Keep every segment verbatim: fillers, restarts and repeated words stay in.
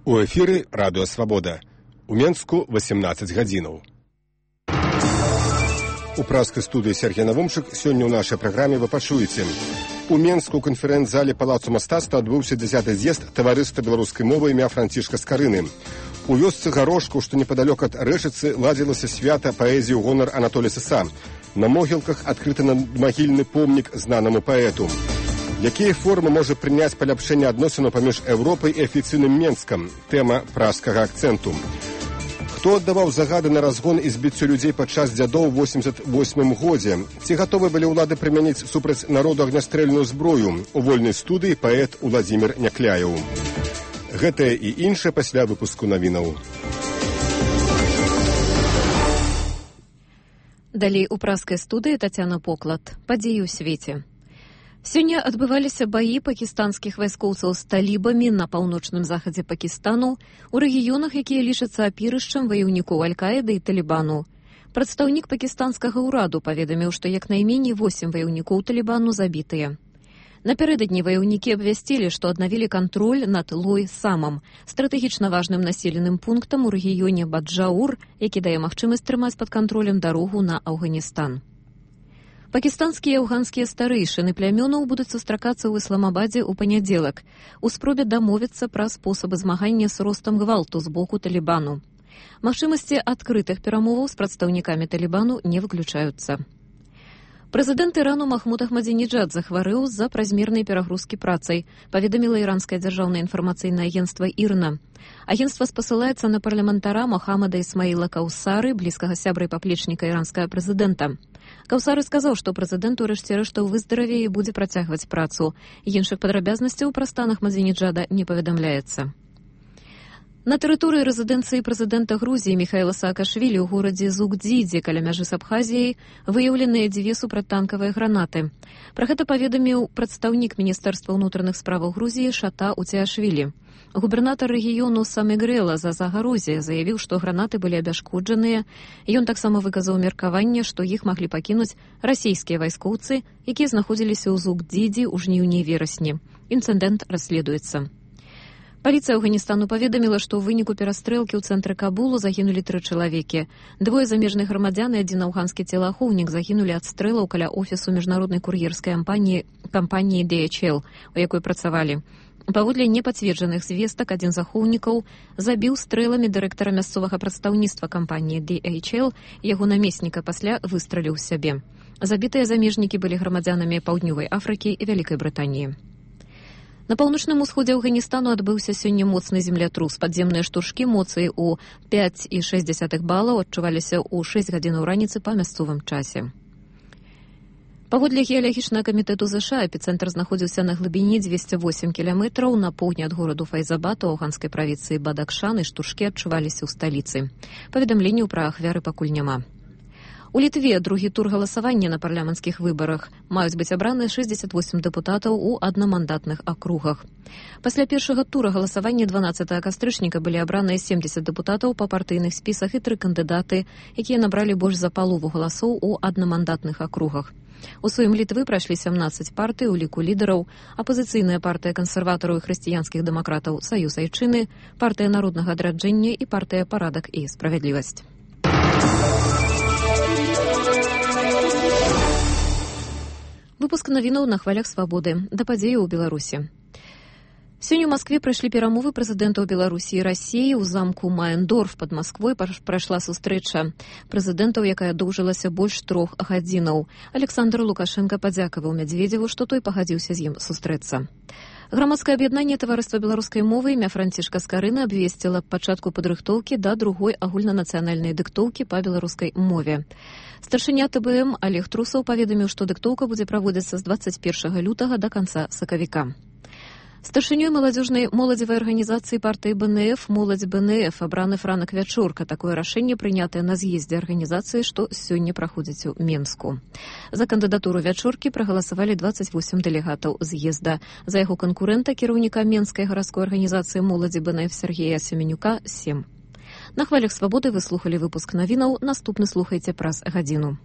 У эфіры радыё Свабода. У Менску восемнадцать гадзінаў. У пражскай студыі Сергей Навумчык сёння ў нашай праграме вы пачуеце. У Менску ў канферэнц-зале Палацу мастацтва адбыўся дзясяты з'езд таварыства беларускай мовы імя Францішка Скарыны. У вёсцы Гарошку, што непадалёк ад Рэчыцы, ладзілася свята паэзіі ў гонар Анатолія Сыса. На могілках адкрыты надмагільны помнік знанаму паэту. Якія формы можа прыняць паляпшэнне адносінаў паміж Еўропай і афіцыйным Менскам? Тэма пражскага акцэнту. Хто аддаваў загады на разгон і збіццё людзей падчас дзядоў у восемьдесят восьмым годзе? Ці гатовы былі ўлады прымяніць супраць народу агнястрэльную зброю? У вольнай студыі паэт Уладзімір Някляеў. Гэтае і іншае пасля выпуску навінаў. Далей у пражскай студыі Тацяна Поклад. Падзеі ў свеце. Сёння адбываліся баі пакістанскіх вайскоўцаў з талібамі на паўночным захадзе Пакістану, у рэгіёнах, якія лічацца апірышчам ваяўнікоў Аль-Каіды і Талібану. Прадстаўнік пакістанскага ўраду паведаміў, што як найменей восем ваяўнікоў Талібану забітыя. Напярэдадні ваяўнікі абвясцілі, што аднавілі кантроль над Лой-Самам, стратэгічна важным населеным пунктам у рэгіёне Баджаур, які дае магчымасць трымаць пад кантролем дарогу на Афганістан. Пакістанскія і афганскія старэйшыны плямёнаў будуць сустракацца ў Ісламабадзе ў панядзелак у спробе дамовіцца пра спосабы змагання з ростам гвалту з боку Талібану. Магчымасці адкрытых перамоваў з прадстаўнікамі Талібану не выключаюцца. Прэзідэнт Ірану Махмуд Ахмадзінеджад захварэў з-за празмернай перагрузкі працай, паведаміла іранскае дзяржаўнае інфармацыйнае агенцтва ІРНА. Агенцтва спасылаецца на парламентара Мохаммада Ісмаіла Каўсары, блізкага сябра і паплечніка іранскага прэзідэнта. Каўсары сказаў, што прэзідэнт у рэшце рэштаў выздаравее і будзе працягваць працу. Іншых падрабязнасцяў пра стан Ахмадзінеджада не паведамляецца. На тэрыторыі рэзідэнцыі прэзідэнта Грузіі Міхаіла Саакашвілі ў горадзе Зугдзідзе каля мяжы з Абхазіяй выяўленыя дзве супрацьтанкавыя гранаты. Пра гэта паведаміў прадстаўнік Міністэрства ўнутраных справаў Грузіі Шата Уціашвілі. Губернатар рэгіёну Самегрэла за Загарозе заявіў, што гранаты былі абяшкоджаныя. Ён таксама выказаў меркаванне, што іх маглі пакінуць расійскія вайскоўцы, якія знаходзіліся ў Зугдзідзе ў жніўні-верасні. Інцыдэнт расследуецца. Паліцыя Афганістану паведаміла, што ў выніку перастрэлкі ў цэнтры Кабулу загінулі тры чалавекі. Двое замежных грамадзян і адзін афганскі целаахоўнік загінулі ад стрэлаў каля офісу міжнароднай кур'ерскай кампаніі, кампаніі ди эйч эл, у якой працавалі. Паводле непацверджаных звестак, адзін з ахоўнікаў забіў стрэламі дырэктара мясцовага прадстаўніцтва кампаніі ди эйч эл, яго намесніка пасля выстраліў сябе. Забітыя замежнікі былі грамадзянамі Паўднёвай Афрыкі і Вялікай Брытаніі. На паўночным усходзе Афганістану адбыўся сёння моцны землятрус. Падземныя штуршкі моцай у пяць і шэсць дзесятых балаў адчуваліся ў шэсць гадзінаў раніцы па мясцовым часе. Паводле геалагічнага камітэту ЗША эпіцэнтр знаходзіўся на глыбіні дзвесце восем кіламетраў на поўдні ад гораду Файзабад у афганскай правінцыі Бадакшан, і штуршкі адчуваліся ў сталіцы. Паведамленняў пра ахвяры пакуль няма. У Літве другі тур галасавання на парламенцкіх выбарах. Маюць быць абраны шэсцьдзесят восем дэпутатаў у аднамандатных акругах. Пасля першага тура галасавання дванаццатага кастрычніка былі абраныя семдзесят дэпутатаў па партыйных спісах і тры кандыдаты, якія набралі больш за палову галасоў у аднамандатных акругах. У сваім Літвы прайшлі сямнаццаць партый, у ліку лідараў апазіцыйная партыя кансерватараў і хрысціянскіх дэмакратаў Саюз Айчыны, партыя народнага адраджэння і партыя Парадак і справядлівасць. Выпуск навінаў на хвалях свабоды. Да падзеяў у Беларусі. Сёння ў Маскве прайшлі перамовы прэзідэнтаў Беларусі і Расіі. У замку Маендорф пад Масквой прайшла сустрэча прэзідэнтаў, якая доўжылася больш трох гадзінаў. Александр Лукашенко падзякаваў Мядзведзеву, што той пагадзіўся з ім сустрэцца. Грамадскае аб'яднанне таварыства беларускай мовы імя Францішка Скарыны абвесціла пачатку падрыхтоўкі да другой агульнанацыянальнай дыктоўкі па беларускай мове. Старшыня тэ бэ эм Олег Трусаў паведаміў, што дыктоўка будзе праводзіцца з дваццаць першага лютага да канца сакавіка. Старшынёй маладзёжнай моладзевай арганізацыі партыі бэ эн эф «Моладзь бэ эн эф» абраны Франак Вячорка. Такое рашэнне прынятае на з'ездзе арганізацыі, што сёння праходзіць у Менску. За кандыдатуру Вячоркі прагаласавалі дваццаць восем дэлегатаў з'езда. За яго канкурэнта, кіраўніка Менскай гарадской арганізацыі моладзі бэ эн эф Сергея Семенюка, сем. На хвалях свабоды вы слухалі выпуск навінаў. Наступны слухайце праз гадзіну.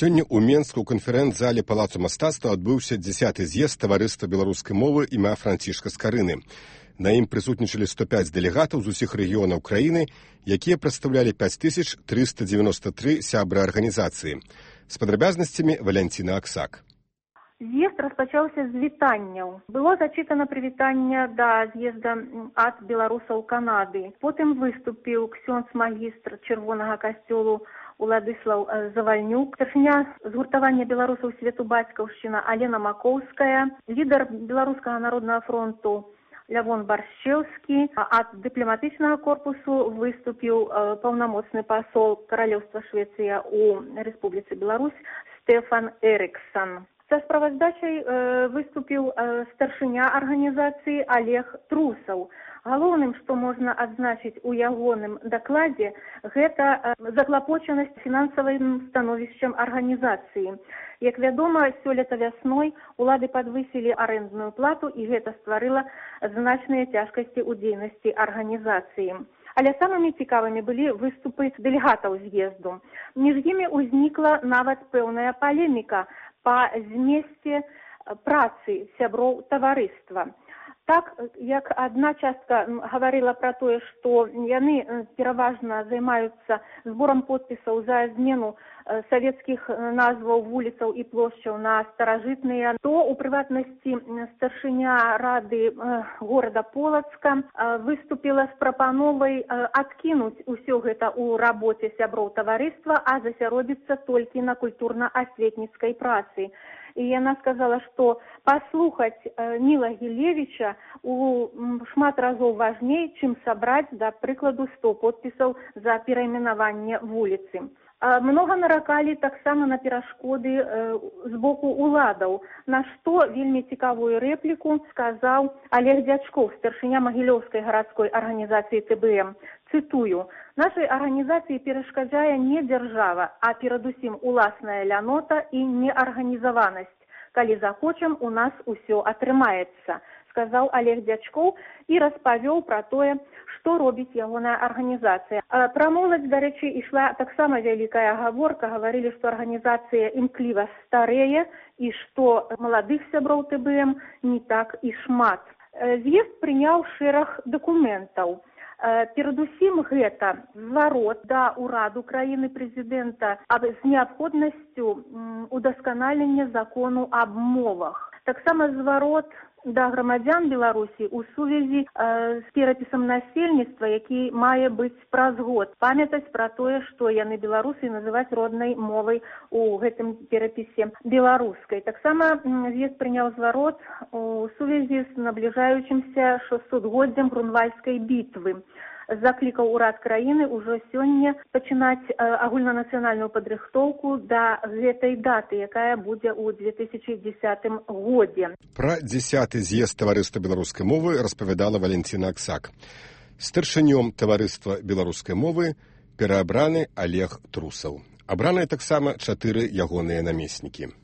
Сёння ў Менску ў канферэнц-зале Палацу мастацтва адбыўся дзясяты з'езд таварыства беларускай мовы імя Францішка Скарыны. На ім прысутнічалі сто пяць дэлегатаў з усіх рэгіёнаў краіны, якія прадстаўлялі пяць тысяч трыста дзевяноста тры сябры арганізацыі. З падрабязнасцямі Валянціна Аксак. З'езд распачаўся з вітанняў. Было зачытана прывітанне да з'езда ад беларусаў Канады. Потым выступіў ксёндз-магістр чырвонага касцёлу Уладыслаў Завальнюк, старшыня згуртавання беларусаў свету бацькаўшчына Алена Макоўская, лідар Беларускага народнага фронту Лявон Баршчеўскі. Ад дыпламатычнага корпусу выступіў паўнамоцны пасол Каралеўства Швецыя ў Рэспубліцы Беларусь Стэфан Эрыксан. Са справаздачай э, выступіў э, старшыня арганізацыі Олег Трусаў. Галоўным, што можна адзначыць у ягоным дакладзе, гэта э, заклапочанасць фінансавым становішчам арганізацыі. Як вядома, сёлета вясной улады падвысілі арэндную плату, і гэта стварыла значныя цяжкасці ў дзейнасці арганізацыі. Але самымі цікавымі былі выступы дэлегатаў з'езду. Між імі ўзнікла нават пэўная палеміка па змесце працы сяброў таварыства. Так, як адна частка гаварыла пра тое, што яны пераважна займаюцца зборам подпісаў за змену савецкіх назваў вуліцаў і плошчаў на старажытныя, то у прыватнасці старшыня рады горада Полацка выступіла з прапановай адкінуць усё гэта ў рабоце сяброў таварыства, а засяродзіцца толькі на культурна-асветніцкай працы. І яна сказала, што паслухаць Ніла Гілевіча у шмат разоў важней, чым сабраць, да прыкладу, сто подпісаў за перайменаванне вуліцы. Многа наракалі таксама на перашкоды з боку уладаў, на што вельмі цікавую рэпліку сказаў Олег Дзячкоў, старшыня Магілёўскай гарадской арганізацыі Тэ Бэ Эм. Цытую: «Нашай арганізацыі перашкаджае не дзяржава, а перадусім уласная лянота і неарганізаванасць. Калі захочам, у нас усё атрымаецца», сказаў Олег Дзячкоў і распавёў пра тое, што робіць ягоная арганізацыя. Пра моладзь, дарэчы, ішла таксама вялікая гаворка. Гаварылі, што арганізацыя імкліва старэе і што маладых сяброў Тэ Бэ Эм не так і шмат. З'езд прыняў шэраг дакументаў. Перадусім гэта зварот да ўраду краіны прэзідэнта з неабходнасцю удасканалення закону аб мовах. Таксама зварот да грамадзян Беларусі ў сувязі э, з перапісам насельніцтва, які мае быць праз год. Памятаць пра тое, што яны беларусы, называць роднай мовай у гэтым перапісе беларускай. Таксама з'езд прыняў зварот у сувязі з набліжаючымся шэсцігоддзям Грунвальскай бітвы. Заклікаў урад краіны ўжо сёння пачынаць э, агульнанацыянальную падрыхтоўку да гэтай даты, якая будзе ў две тысячы дзесятым годзе. Пра дзясяты з'езд таварыства беларускай мовы распавядала Валянціна Аксак. Старшынём таварыства беларускай мовы пераабраны Олег Трусаў. Абраныя таксама чатыры ягоныя намеснікі.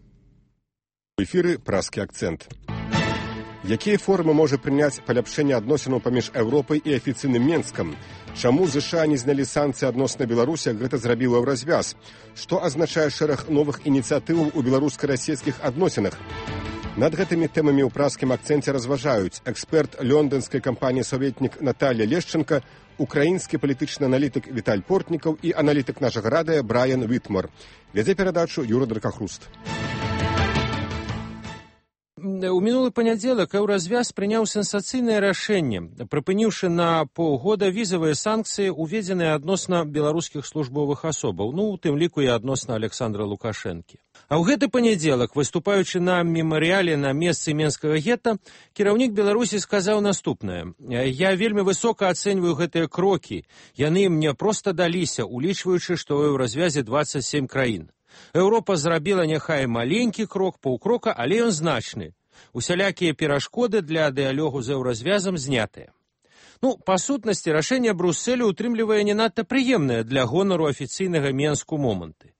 У эфіры празкі акцэнт. Якія формы можа прыняць паляпшэнне адносінаў паміж Еўропай і афіцыйным Менскам? Чаму ЗША не знялі санкцыі адносна Беларусі, як гэта зрабіла Еўразвяз? Што азначае шэраг новых ініцыятываў у беларуска-расійскіх адносінах? Над гэтымі тэмамі ў празкім акцэнце разважаюць эксперт лёндонскай кампаніі «Советнік» Наталья Лешченка, украінскі палітычны аналітык Віталь Портнікаў і аналітык нашага радыё Брайан Вітмор. Вядзе перадачу Юра Дракахруст. У мінулы панядзелак Еўразвяз прыняў сенсацыйнае рашэнне, прыпыніўшы на паўгода візавыя санкцыі, уведзеныя адносна беларускіх службовых асобаў, ну, у тым ліку і адносна Александра Лукашэнкі. А ў гэты панядзелак, выступаючы на мемарыяле на месцы Менскага гета, кіраўнік Беларусі сказаў наступнае: «Я вельмі высока ацэньваю гэтыя крокі. Яны мне проста даліся, улічваючы, што ў Еўразвязе дваццаць сем краін. Еўропа зрабіла няхай маленькі крок, паўкрока, але ён значны. Усялякія перашкоды для дыялогу з Еўразвязам знятыя». Ну, па сутнасці, рашэнне Брусселю ўтрымлівае не надта прыемнае для гонару афіцыйнага Менску моманты.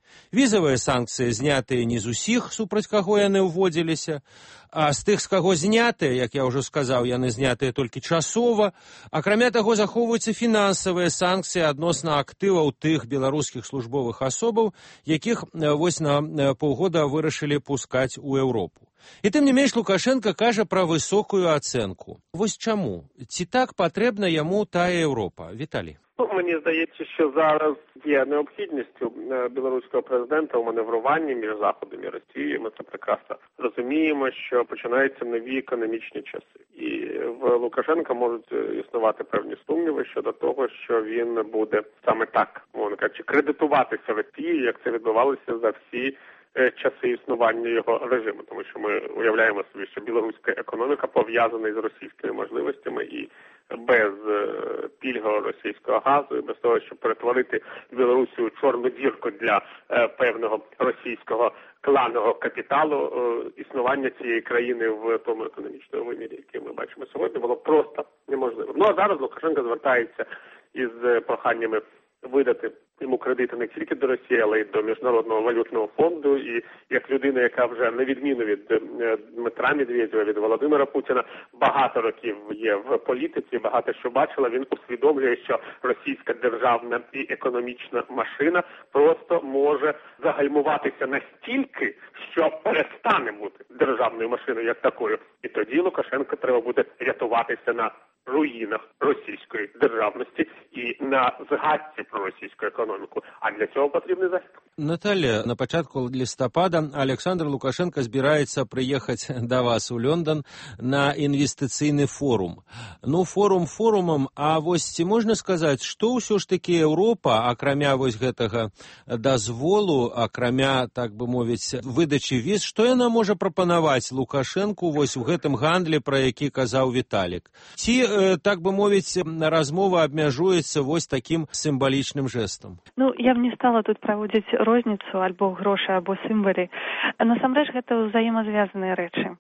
Візавыя санкцыі знятыя не з усіх, супраць каго яны ўводзіліся, а з тых, з каго знятыя, як я ўжо сказаў, яны знятыя толькі часова. Акрамя таго, захоўваюцца фінансавыя санкцыі адносна актываў тых беларускіх службовых асобаў, якіх вось на паўгода вырашылі пускаць у Еўропу. І тым не менш Лукашенко кажа пра высокую ацэнку. Вось чаму? Ці так патрэбна яму тая Європа? Віталій. Ну, мені здається, що зараз є необхідністю білоруського президента у маневруванні між Заходом і Росією. Ми це прекрасно розуміємо, що починаються нові економічні часи. І в Лукашенка можуть існувати певні сумніви щодо того, що він буде саме так, мовно кажучи, кредитуватися Росії, як це відбувалося за всі часи існування його режиму. Тому що ми уявляємо собі, що білоруська економіка пов'язана із російськими можливостями і без пільгового російського газу і без того, щоб перетворити Білорусі у чорну дірку для е, певного російського кланового капіталу, е, існування цієї країни в тому економічному вимірі, який ми бачимо сьогодні, було просто неможливо. Ну а зараз Лукашенко звертається із проханнями видати йому кредити не тільки до Росії, але й до Міжнародного валютного фонду. І як людина, яка вже на відміну від Дмитра Медведєва, від Володимира Путіна, багато років є в політиці, багато що бачила, він усвідомлює, що російська державна і економічна машина просто може загальмуватися настільки, що перестане бути державною машиною як такою. І тоді Лукашенко треба буде рятуватися на руїнах російської державності і на згадці про російську економіку. А для цього потрібний захід. Наталя, на початку листопада Олександр Лукашенко збирається приїхати до вас у Лондон на інвестиційний форум. Ну, форум форумом, а вось ці можна сказати, що ўсё ж таки Європа, акрамя вось гэтага дазволу, акрамя, так би мовіць, видачі віз, што яна можа прапанаваць Лукашенку вось у гэтым гандлі, про які казаў Віталік? Ці, так бы мовіць, размова абмяжуецца вось таким сімвалічным жестом? Ну, я б не стала тут праводзіць розніцу альбо грошы, або сімвалы. Насамрэч, гэта ўзаемазвязаныя рэчы.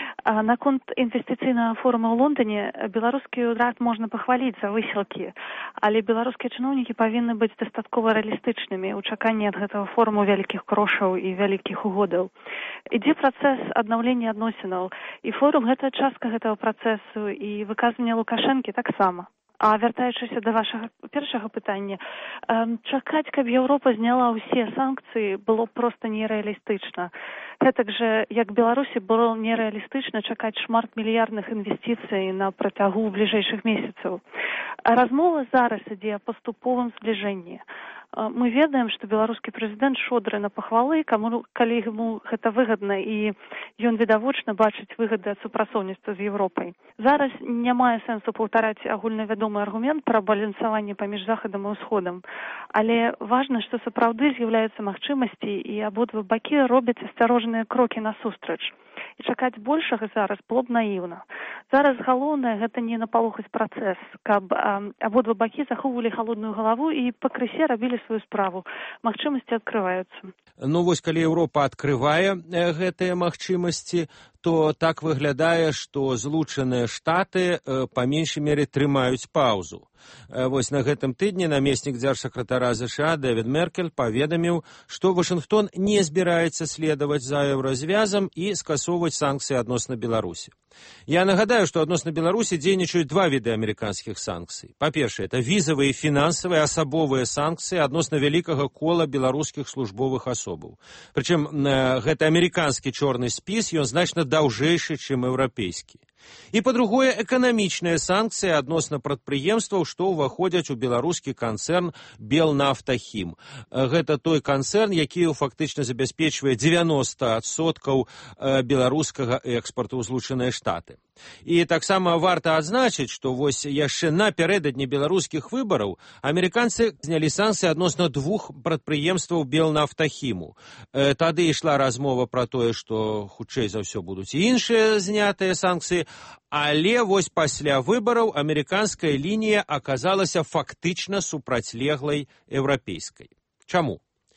Наконт інвестыцыйнага форума ў Лондоне беларускі ўрад можна пахваліць за высілкі, але беларускія чыноўнікі павінны быць дастаткова рэалістычнымі ў чаканні ад гэтага форуму вялікіх грошаў і вялікіх угодаў. Ідзе працэс аднаўлення адносінаў, і форум гэта частка гэтага працэсу, і выказванне Лукашэнкі таксама. А вяртаючыся да вашага першага пытання, чакаць, каб Еўропа зняла ўсе санкцыі, было проста нерэалістычна. Гэтак жа, як Беларусі было нерэалістычна чакаць шматмільярдных інвестыцый на працягу бліжэйшых месяцаў. А размова зараз ідзе о паступовым збліжэнні. Мы ведаем, што беларускі прэзідэнт шодры на пахвалы, каму, калі яму гэта выгадна, і ён відавочна бачыць выгады ад супрацоўніцтва з Еўропай. Зараз не мае сэнсу паўтараць агульнавядомы аргумент пра балансаванне паміж Захадам і Ўсходам, але важна, што сапраўды з'яўляюцца магчымасці, і абодва бакі робяць асцярожныя крокі насустрач. І чакаць большага зараз было б наіўна. Зараз галоўнае гэта не напалохаць працэс, каб а, абодва бакі захоўвалі халодную галаву і пакрысе рабілі сваю справу. Магчымасці адкрываюцца. Ну вось, калі Еўропа адкрывае э, гэтыя магчымасці, то так выглядае, што Злучаныя Штаты э, па меншай мере трымаюць паўзу. Э, вось на гэтым тыдні намеснік дзяржсакратара ЗША Дэвід Меркель паведаміў, што Вашынгтон не збіраецца следаваць за еўразвязам і скасоўваць санкцыі адносна Беларусі. Я нагадаю, што адносна Беларусі дзейнічаюць два віды амерыканскіх санкцый. Па-першае, это візавыя і фінансавыя асабовыя санкцыі адносна вялікага кола беларускіх службовых асобаў. Прычым э, гэты амерыканскі чорны спіс, ён значна даўжэйшы, чым еўрапейскі. І, па-другое, эканамічныя санкцыі адносна прадпрыемстваў, што ўваходзяць у беларускі канцэрн Белнафтахім. Гэта той канцэрн, які фактычна забяспечвае дзевяноста адсоткаў беларускага экспарту ў Злучаныя Штаты. І таксама варта адзначыць, што вось яшчэ напярэдадні беларускіх выбараў амерыканцы знялі санкцыі адносна двух прадпрыемстваў Белнафтахіму. Тады ішла размова пра тое, што хутчэй за ўсё будуць і іншыя знятыя санкцыі, але вось пасля выбараў амерыканская лінія аказалася фактычна супрацьлеглай еўрапейскай. Чаму?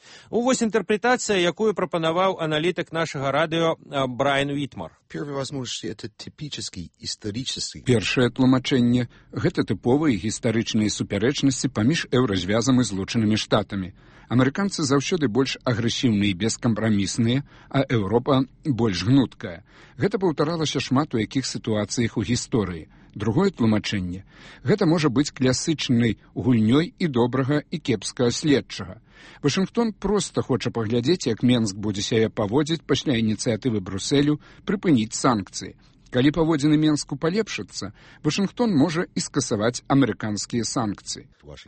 Вось інтэрпрэтацыя, якую прапанаваў аналітык нашага радыё Брайан Вітмар. Першае тлумачэнне – гэта тыповыя гістарычныя супярэчнасці паміж еўразвязам і злучанымі штатамі. Амерыканцы заўсёды больш агрэсіўныя і бескампрамісныя, а Еўропа больш гнуткая. Гэта паўтаралася шмат у якіх сітуацыях у гісторыі. Другое тлумачэнне – гэта можа быць класычнай гульнёй і добрага і кепскага следчага. Вашынгтон проста хоча паглядзець, як Менск будзе сябе паводзіць пасля ініцыятывы Брусэлю прыпыніць санкцыі. Калі паводзіны Менску палепшацца, Вашынгтон можа і скасаваць амерыканскія санкцыі.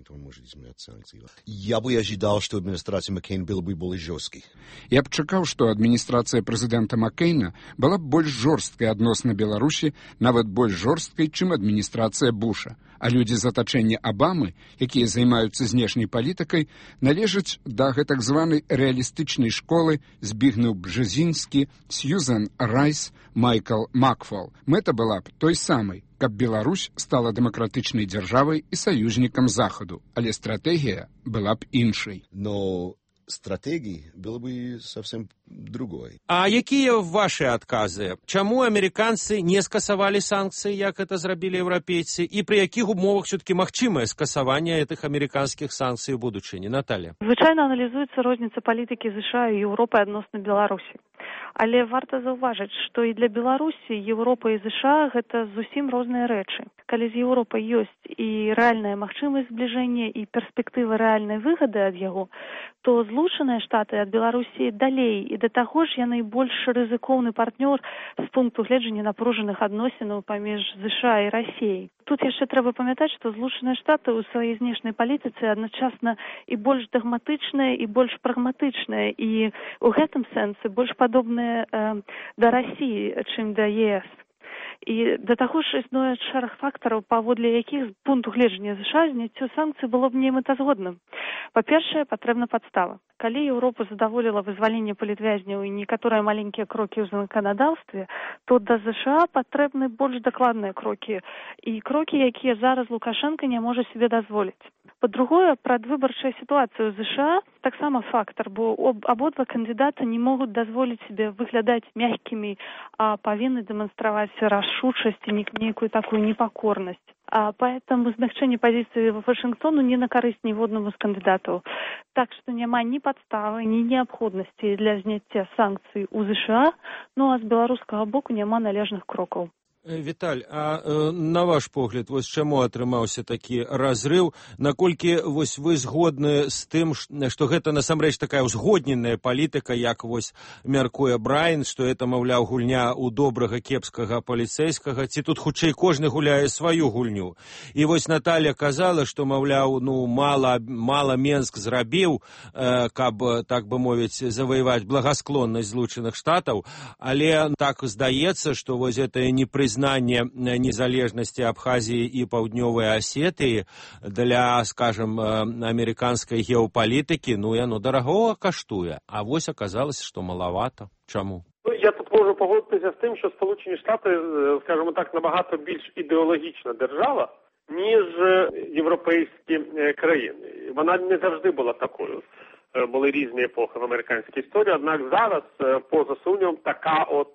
Я бы ожидал, что администрация Маккейна была бы более жесткой. Я б чакаў, што адміністрацыя прэзідэнта Маккейна была б больш жорсткай адносна Беларусі, нават больш жорсткай, чым адміністрацыя Буша. А людзі з атачэння Абамы, якія займаюцца знешняй палітыкай, належаць да гэтак званай рэалістычнай школы Збігнеў Бжезінскі, Сьюзен Райс, Майкл Макфол. Мэта была б той самай, каб Беларусь стала дэмакратычнай дзяржавай і саюзнікам Захаду, але стратэгія была б іншай. Но стратегии было бы совсем другой. А якія ваши адказы? Чаму амерыканцы не скасавалі санкцыі, як это зрабілі еўрапейцы, і пры якіх умовах все-таки магчымае скасаванне гэтых амерыканскіх санкцый у будучыні? Наталья. Звычайна аналізуецца розніца палітыкі США і Еўропы адносна Беларусі. Але варта заўважыць, што і для Беларусі Еўропа і США гэта зусім розныя рэчы. Калі з Еўропай ёсць і рэальная магчымасць збліжэння і перспектыва рэальнай выгады ад яго, то Злучаныя Штаты ад Беларусі далей, і да таго ж яны больш рызыкоўны партнёр з пункту гледжання напружаных адносінаў паміж США і Расіяй. Тут яшчэ трэба памятаць, што Злучаныя Штаты ў сваёй знешняй палітыцы адначасна і больш дагматычныя, і больш прагматычныя, і ў гэтым сэнсе больш падобныя э, да Расіі, чым да ЕС. І да таго ж існуе шэраг фактараў, паводле якіх з пункту гледжання США зняццё санкцый было б немэтазгодным. Па-першае, патрэбна падстава. Калі Еўропа задаволіла вызваленне палітвязняў і некаторыя маленькія крокі ў заканадаўстве, то да США патрэбны больш дакладныя крокі, і крокі, якія зараз Лукашенко не можа себе дазволіць. Па-другое, прадвыбарчая сітуацыя ў США таксама фактар, бо абодва кандыдата не могуць дазволіць себе выглядаць мягкімі, а павінны дэманстраваць рашучасць і нейкую такую непакорнасць. А поэтому змягчэнне пазіцыі Вашынгтону не на карысць ніводнаму з кандыдатаў. Так што няма ні падставы, ні неабходнасці для зняцця санкцый у США, ну а з беларускага боку няма належных крокаў. Віталь, а э, на ваш погляд, вось чаму атрымаўся такі разрыў, наколькі вось вы згодны з тым, што гэта насамрэч такая ўзгодненая палітыка, як вось мяркуе Брайан, што это, маўляў, гульня ў добрага кепскага паліцэйскага, ці тут хутчэй кожны гуляе сваю гульню. І вось Наталья казала, што, маўляў, ну мала, мала Менск зрабіў, э, каб, так бы мовіць, заваяваць благасклоннасць Злучаных Штатаў, але так здаецца, што вось гэта не прызнанне Признание незалежности Абхазии и Паўднёвай Осетии для, скажем, американской геополитики, ну, и оно дорого каштуе. А вось оказалось, что маловато. Чому? Ну, я тут можу погодитися з тим, що Сполучені Штати, скажімо так, набагато більш ідеологічна держава, ніж європейські країни. Вона не завжди була такою. Були різні епохи в американській історії, однак зараз, поза сумнівом, така от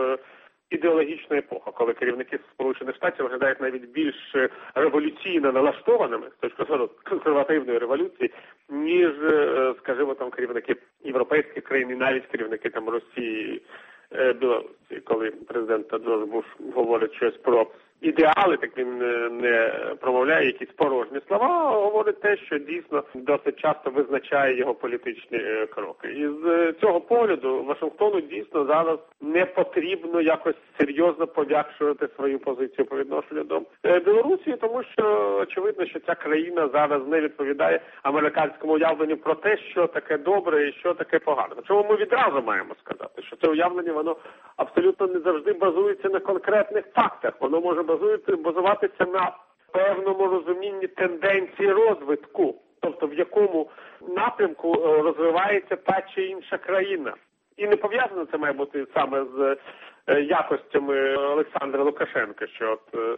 ідеологічна епоха, коли керівники Сполучених Штатів виглядають навіть більш революційно налаштованими з точки зору консервативної революції, ніж, скажімо, там керівники європейських країн і навіть керівники там Росії, Білорусі. Коли президент Джордж Буш говорить щось про ідеали, так він не промовляє якісь порожні слова, а говорить те, що дійсно досить часто визначає його політичні кроки. І з цього погляду Вашингтону дійсно зараз не потрібно якось серйозно пом'якшувати свою позицію по відношенню до Білорусі, тому що очевидно, що ця країна зараз не відповідає американському уявленню про те, що таке добре і що таке погане. Чому ми відразу маємо сказати, що це уявлення, воно абсолютно не завжди базується на конкретних фактах, воно може базуватися на певному розумінні тенденції розвитку, тобто в якому напрямку розвивається та чи інша країна. І не пов'язано це має бути саме з якостями Олександра Лукашенка, що от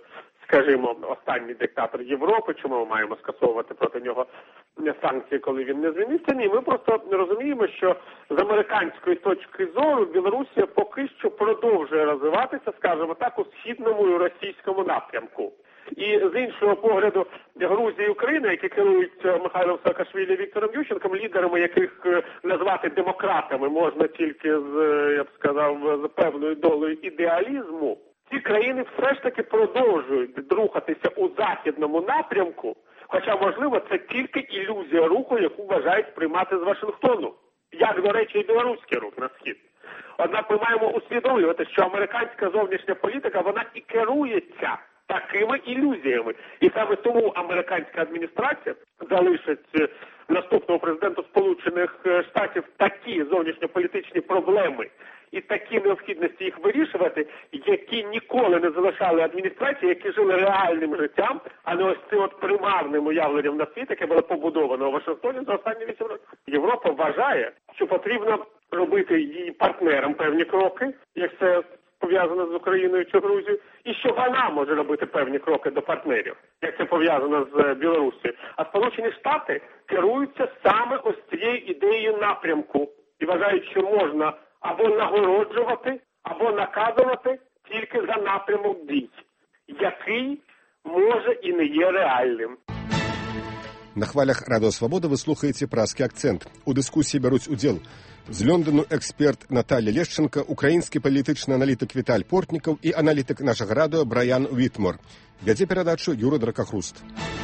скажімо, останній диктатор Європи, чому ми маємо скасовувати проти нього санкції, коли він не звільнився? Ні, ми просто розуміємо, що з американської точки зору Білорусія поки що продовжує розвиватися, скажімо так, у східному і російському напрямку. І з іншого погляду, Грузія і Україна, які керують Михайлом Саакашвілі і Віктором Ющенком, лідерами яких назвати демократами можна тільки з, я б сказав, з певною долею ідеалізму, ці країни все ж таки продовжують рухатися у західному напрямку, хоча, можливо, це тільки ілюзія руху, яку вважають приймати з Вашингтону, як, до речі, і білоруський рух на схід. Однак ми маємо усвідомлювати, що американська зовнішня політика, вона і керується такими ілюзіями. І саме тому американська адміністрація залишить наступному президенту Сполучених Штатів такі зовнішньополітичні проблеми і такі необхідності їх вирішувати, які ніколи не залишали адміністрації, які жили реальним життям, а не ось цим от примарним уявленням на світ, яке було побудовано у Вашингтоні за останні вісім років. Європа вважає, що потрібно робити її партнерам певні кроки, як це пов'язано з Україною чи Грузією, і що вона може робити певні кроки до партнерів, як це пов'язано з Білорусією. А Сполучені Штати керуються саме ось цією ідеєю напрямку і вважають, що можна або нагороджувати, або наказувати тільки за напрямок дій, який може і не є реальним. На хвалях Радіо Свобода ви слухаєте «Празький акцент». У дискусії беруть уділ з Лондону експерт Наталія Лещенко, український політичний аналітик Віталь Портніков і аналітик нашого радіо Брайан Вітмор. Вядзе передачу Юра Дракахруст.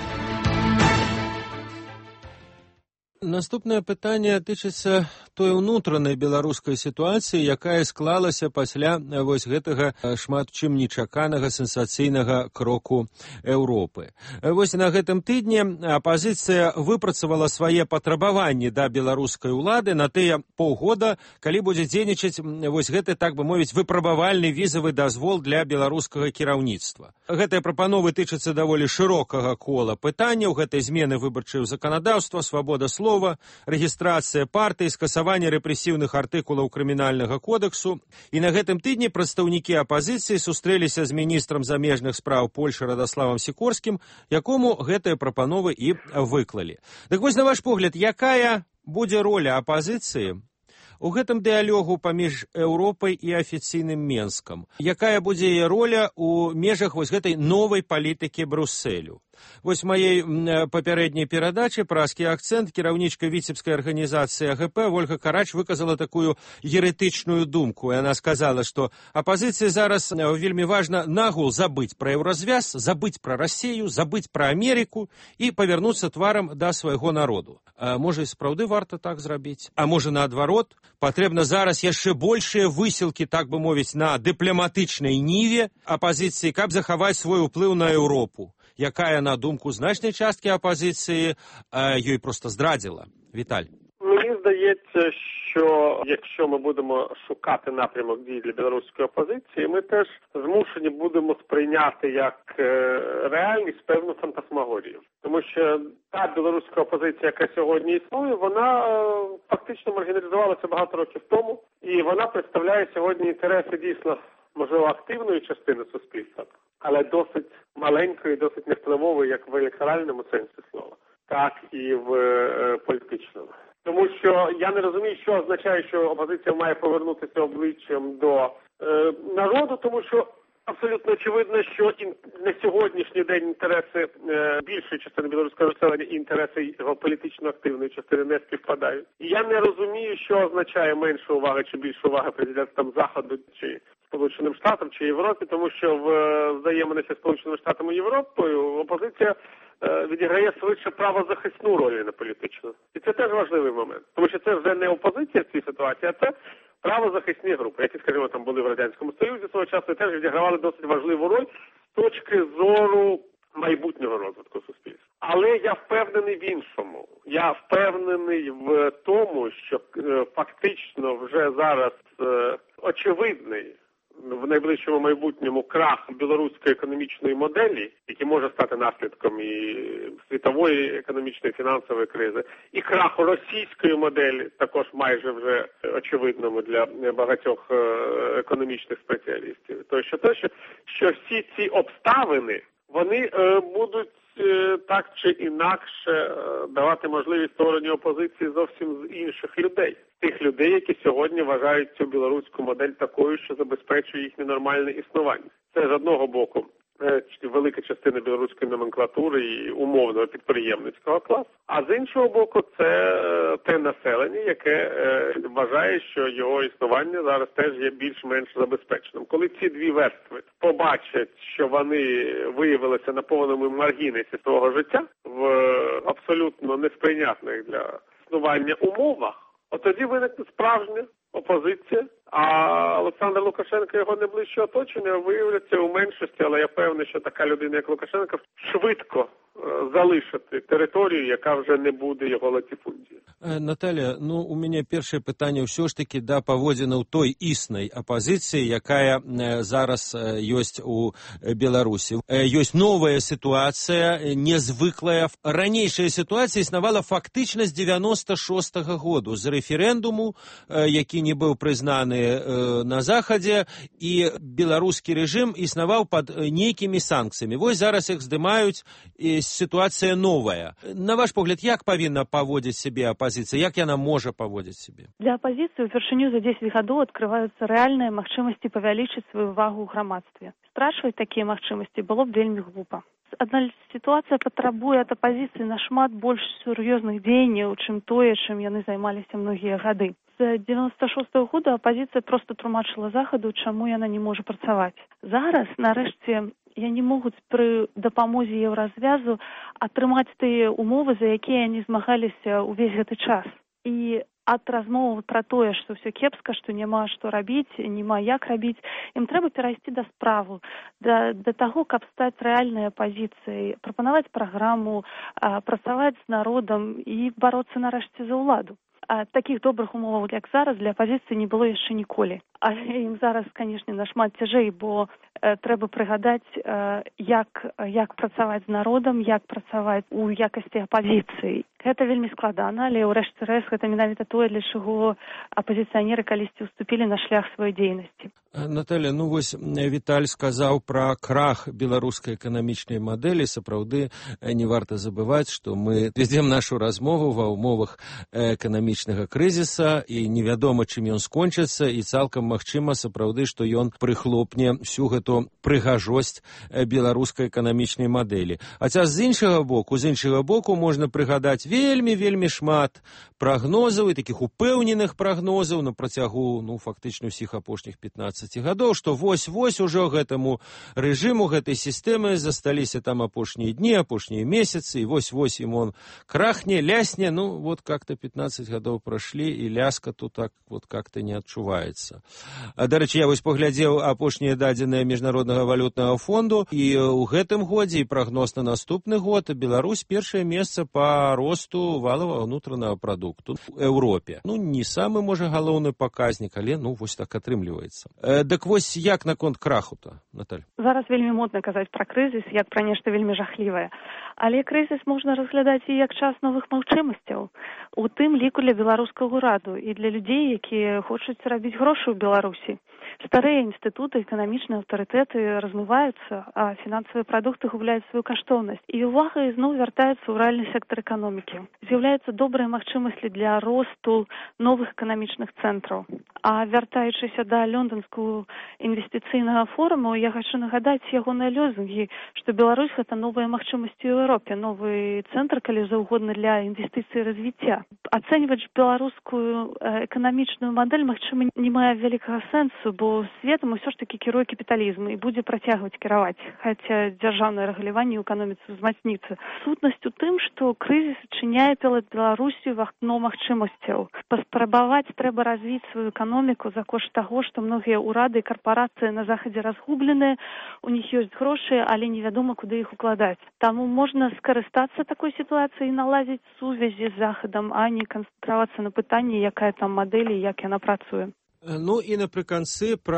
Наступне питання тычыцца той унутранай беларускай сітуацыі, якая склалася пасля вось гэтага шмат чым нечаканага сенсацыйнага кроку Еўропы. Вось на гэтым тыдні апазіцыя выпрацавала свае патрабаванні да беларускай улады на тыя паўгода, калі будзе дзейнічаць вось гэты, так бы мовіць, выпрабавальны візавы дазвол для беларускага кіраўніцтва. Гэтыя прапановы тычацца даволі шырокага кола пытанняў, гэтай змены выбарчае заканадаўства, свабода слова, рэгістрацыя партый, скасаванне рэпрэсіўных артыкулаў крымінальнага кодексу. І на гэтым тыдні прадстаўнікі апазіцыі сустрэліся з міністрам замежных спраў Польшы Радаславам Сікорскім, якому гэтыя прапановы і выклалі. Дык вось, на ваш погляд, якая будзе роля апазіцыі у гэтым дыялогу паміж Еўропай і афіцыйным Менскам? Якая будзе яе роля у межах вось гэтай новай палітыкі Брусэлю? Вось маёй папярэдняй перадачы «Празкі акцент» кіраўнічка віцебскай арганізацыі А Г П Вольга Карач выказала такую еретычную думку. Яна сказала, што апазіцыі зараз вельмі важна нагул забыць пра еўразвяз, забыць пра Расію, забыць пра Амерыку і павярнуцца тварам да свайго народу. А можа, і сапраўды варта так зрабіць? А можа, наадварот, патрэбна зараз яшчэ большыя высілкі, так бы мовіць, на дыпламатычнай ніве апазіцыі, каб захаваць свой уплыў на Еўропу, якая, на думку значнай часткі апозиції, їй просто здрадила. Віталь. Мені здається, що якщо ми будемо шукати напрямок дій для білоруської опозиції, ми теж змушені будемо сприйняти як реальність певну фантасмагорію. Тому що та білоруська опозиція, яка сьогодні існує, вона фактично маргіналізувалася багато років тому, і вона представляє сьогодні інтереси дійсно, можливо, активної частини суспільства, але досить маленької, досить невпливової, як в електоральному сенсі слова, так і в е, політичному. Тому що я не розумію, що означає, що опозиція має повернутися обличчям до е, народу, тому що абсолютно очевидно, що ін, на сьогоднішній день інтереси е, більшої частини білоруського населення і інтереси його політично активної частини не співпадають. І я не розумію, що означає менша увага чи більша увага президентам Заходу чи Сполученим Штатам чи Європі, тому що в взаємодії з Сполученими Штатами і Європою опозиція е, відіграє швидше правозахисну роль, не політичну. І це теж важливий момент. Тому що це вже не опозиція в цій ситуації, а це правозахисні групи, які, скажімо, там були в Радянському Союзі свого часу, і теж відігравали досить важливу роль з точки зору майбутнього розвитку суспільства. Але я впевнений в іншому. Я впевнений в тому, що е, фактично вже зараз е, очевидний в найближчому майбутньому крах білоруської економічної моделі, який може стати наслідком і світової економічної фінансової кризи, і краху російської моделі, також майже вже очевидному для багатьох економічних спеціалістів. То що, то, що, що всі ці обставини вони е, будуть е, так чи інакше е, давати можливість створенню опозиції зовсім з інших людей. Тих людей, які сьогодні вважають цю білоруську модель такою, що забезпечує їхнє нормальне існування. Це з одного боку велика частина білоруської номенклатури і умовного підприємницького класу, а з іншого боку це те населення, яке вважає, що його існування зараз теж є більш-менш забезпеченим. Коли ці дві верстви побачать, що вони виявилися на повному маргінесі свого життя в абсолютно несприйнятних для існування умовах, от тоді виникне справжня опозиція, а Олександр Лукашенко і його найближче оточення виявляться у меншості, але я певний, що така людина, як Лукашенко, швидко залишити територію, яка вже не буде його латифундією. Наталя, ну у мене перше питання все ж таки да паводзінаў той існай апозиції, якая зараз ёсць у Беларусі. Ёсць новая ситуація, незвыклая. Ранейшая ситуація існавала фактично з девяносто шостого году, з референдуму, які не быў прызнаны на Захадзе, і беларускі рэжым існаваў пад нейкімі санкцыямі. Вось зараз іх здымаюць, і ситуація новая. На ваш погляд, як павінна паводзіць сябе апозіцыя? Як яна можа паводзіць сябе? Для апозіцыі упершыню за дзесяць гадоў адкрываюцца рэальныя магчымасці павялічыць сваю ўвагу ў грамадстве. Страчваць такія магчымасці было б вельмі глупа. Адна сітуацыя патрабуе ад апазіцыі нашмат больш сур'ёзных дзеянняў, чым тое, чым яны займаліся многія гады. З девяносто шостого года апазіцыя проста тлумачыла Захаду, чаму яна не можа працаваць. Зараз, нарэшце, яны могуць пры дапамозе еўразвязу атрымаць тыя умовы, за якія яны змагаліся ўвесь гэты час. І ад размовы пра тое, што ўсё кепска, што няма што рабіць, няма як рабіць, ім трэба перайсці да справу, да, да таго, каб стаць рэальнай апазіцыяй, прапанаваць праграму, а, працаваць з народам і бароцца нарэшце за ўладу. А такіх добрых умоваў, як зараз, для апазіцыі не было яшчэ ніколі. Але ім зараз, канешне, нашмат цяжэй, бо э, трэба прыгадаць, э, як, як працаваць з народам, як працаваць у якасці апазіцыі. Гэта вельмі складана, але ўрэшце рэшт гэта менавіта тое, для чаго апазіцыянеры калісьці ўступілі на шлях сваёй дзейнасці. Наталя, ну вось Віталь сказаў пра крах беларускай эканамічнай мадэлі. Сапраўды не варта забываць, што мы вядзем нашу размову ва ўмовах эканамічнага крызіса, і невядома, чым ён скончыцца, і цалкам магчыма сапраўды, што ён прыхлопне всю гэту прыгажосць беларускай эканамічнай мадэлі. Хаця з іншага боку, з іншага боку можна прыгадаць вельмі-вельмі шмат прагнозаў і такіх упэўненых прагнозаў на працягу, ну, фактычна ўсіх апошніх пятнаццаці гадоў, што вось-вось ужо гэтаму рэжыму, гэтай сістэмы засталіся там апошнія дні, апошнія месяцы, і вось-вось ім он крахне, лясне, ну, вот как-то пятнадцать гадоў прашлі, і ляска тут так вот как-то не адчуваецца. Дарэчы, я вось паглядзеў апошнія дадзеныя Міжнароднага валютнага фонду, і ў гэтым годзе і прагноз на наступны год Беларусь першае месца па росту валавага ўнутранага прадукту ў Еўропе. Ну, не самы, можа, галоўны паказнік, але, ну, вось так атрымліваецца. Э, дык вось як наконт краху-то, Наталь? Зараз вельмі модна казаць пра крызіс, як пра нешта вельмі жахлівае. Але крызіс можна разглядаць і як час новых магчымасцяў, у тым ліку для беларускага ўраду і для людзей, якія хочуць рабіць грошы ў Беларусі. Старыя інстытуты, эканамічныя аўтарытэты размываюцца, а фінансавыя прадукты губляюць сваю каштоўнасць. І ўвага ізноў вяртаецца ў рэальны сектар эканомікі. З'яўляюцца добрыя магчымасці для росту новых эканамічных цэнтраў. А вяртаючыся да лёнданскую інвестыцыйнага форуму, я хочу нагадаць ягоныя лозунгі, што Беларусь — гэта новыя магчымасці ў Еўропе, новы цэнтр, калі заўгодна, для інвестыцый і развіцця. Ацэньваць беларускую эканамічную мадэль, магчыма, не мае вялікага сэнсу, бо светам усё ж такі кіруе капіталізм і будзе працягваць кіраваць, хаця дзяржаўнае рэгуляванне ў эканоміцы ўзмацніцца. Сутнасць у тым, што крызіс адчыняе перад Беларусю вакно магчымасцяў. Паспрабаваць трэба развіць сваю эканоміку за кошт таго, што многія ўрады і карпорацыі на Захадзе разгубленыя, у них ёсць грошы, але невядома, куды іх укладаць. Таму можна скарыстацца такой сітуацыяй і наладзіць сувязі з Захадам, а не канцэнтравацца на пытанні, якая там мадэль і як яна працуе. Ну і напрыканцы пра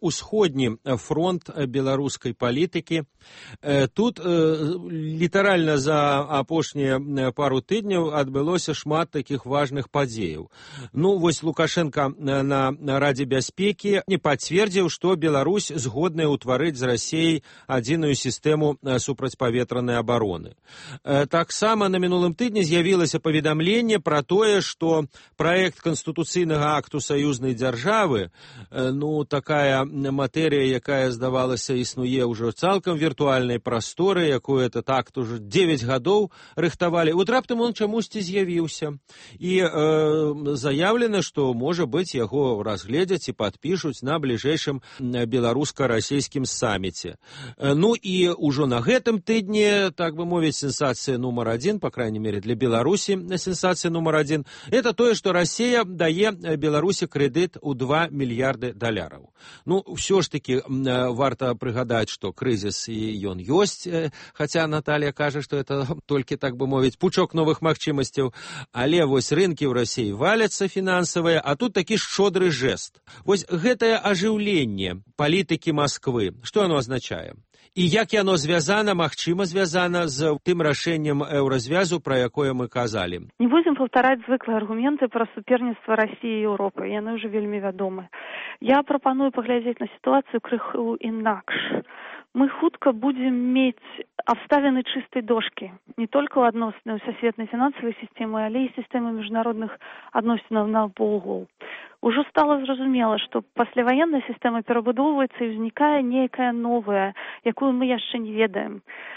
усходні фронт беларускай палітыкі. Тут літаральна за апошнія пару тыдняў адбылося шмат такіх важных падзеяў. Ну, вось Лукашенко на Радзе бяспекі не пацвердзіў, што Беларусь згодная ўтварыць з Расіяй адзіную сістэму супрацьпаветранай абароны. Таксама на мінулым тыдні з'явілася паведамленне пра тое, што праект канстытуцыйнага акту саюзнай дзяржавы, ну, такая матэрыя, якая, здавалася, існуе ўжо цалкам віртуальнай прасторы, якую этот акт уже дзевяць гадоў рыхтавалі. Вот раптам он чамусьці з'явіўся. І э, заявлена, што, можа быць, яго разгледзяць і падпішуць на бліжэйшым беларуска-расійскім саміце. Ну і ўжо на гэтым тыдні, так бы мовіць, сенсацыя нумар адзін, по крайней мере для Беларусі сенсацыя нумар адзін, это тое, што Расія дае Беларусі крэдыт у два мільярды даляраў. Ну, ўсё ж таки варта прыгадаць, што крызіс і ён ёсць, хаця Наталья кажа, што это толькі, так бы мовіць, пучок новых магчымасцяў, але вось рынкі ў Расіі валяцца фінансавыя, а тут такі шчодры жэст. Вось гэтае ажыўленне палітыкі Масквы, што оно азначае? І як яно звязана, магчыма звязана з тым рашэннем еўразвязу, пра якое мы казалі? Не будзем паўтараць звыклыя аргументы пра суперніцтва Расіі і Еўропы, яны ўжо вельмі вядомы. Я прапаную паглядзець на сітуацыю крыху інакш. Мы хутка будем мець абставіны чыстай дошкі, не толькі ў адносінах сусветнай фінансавай сістэмы, але і сістэмы міжнародных адносінаў наогул. Ужо стала зразумела, што пасляваенная сістэма перабудоўваецца і ўзнікае нейкая новая, якую мы яшчэ не ведаем.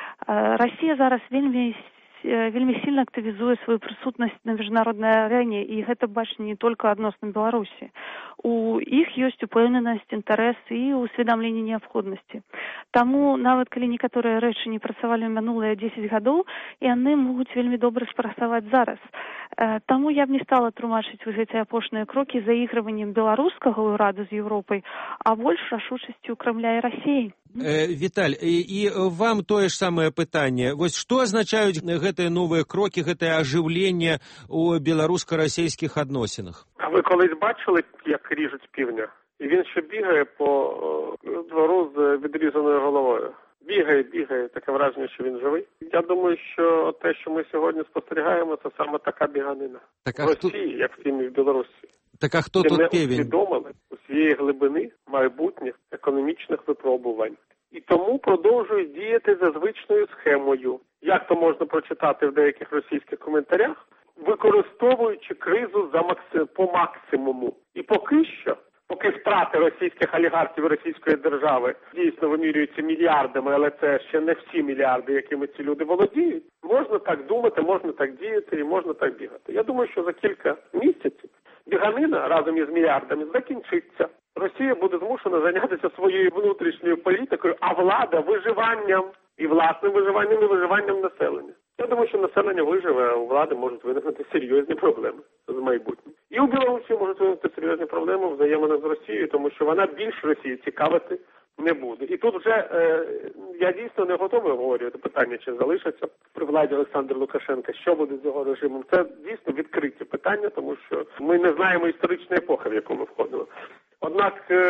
Расія зараз вельмі вельмі сильна актывізуе сваю прысутнасць на міжнароднай арэне, і гэта бачна не толькі адносна Беларусі. У іх ёсць упэўненасць, інтарэс і усведамленне неабходнасці. Таму, нават калі некаторыя рэчы не працавалі ў мінулыя дзесяць гадоў, яны могуць вельмі добра спрацаваць зараз. Таму я б не стала тлумачыць гэтыя апошнія крокі заігрываннем беларускага ўраду з Еўропай, а больш рашучасцю Крамля і Расіі. Э, Віталь, і, і вам тое ж самае пытанне. Вось што азначаюць гэтыя новыя крокі, гэтае ажыўленне ў беларуска-расійскіх адносінах? А ви колись бачили, як ріжуть півня? І він ще бігає по двору з відрізаною головою. Бігає, бігає, таке враження, що він живий. Я думаю, що те, що ми сьогодні спостерігаємо, це саме така біганина. Так, в Росії, хто... як в тім і в Білорусі. Так а хто Де тут не півень? усвідомили усієї глибини майбутніх економічних випробувань. І тому продовжують діяти за звичною схемою. Як то можна прочитати в деяких російських коментарях, використовуючи кризу за макси... по максимуму. І поки що, поки втрати російських олігархів і російської держави дійсно вимірюються мільярдами, але це ще не всі мільярди, якими ці люди володіють, можна так думати, можна так діяти і можна так бігати. Я думаю, що за кілька місяців біганина разом із мільярдами закінчиться. Росія буде змушена зайнятися своєю внутрішньою політикою, а влада виживанням. І власним виживанням, і виживанням населення. Я думаю, що населення виживе, а у влади можуть виникнути серйозні проблеми з майбутнім. І у Білорусі можуть виникнути серйозні проблеми взаємини з Росією, тому що вона більш Росії цікавити не буде. І тут вже е, я дійсно не готовий говорити питання, чи залишиться при владі Олександр Лукашенка, що буде з його режимом. Це дійсно відкриті питання, тому що ми не знаємо історичної епохи, в яку ми входили. Однак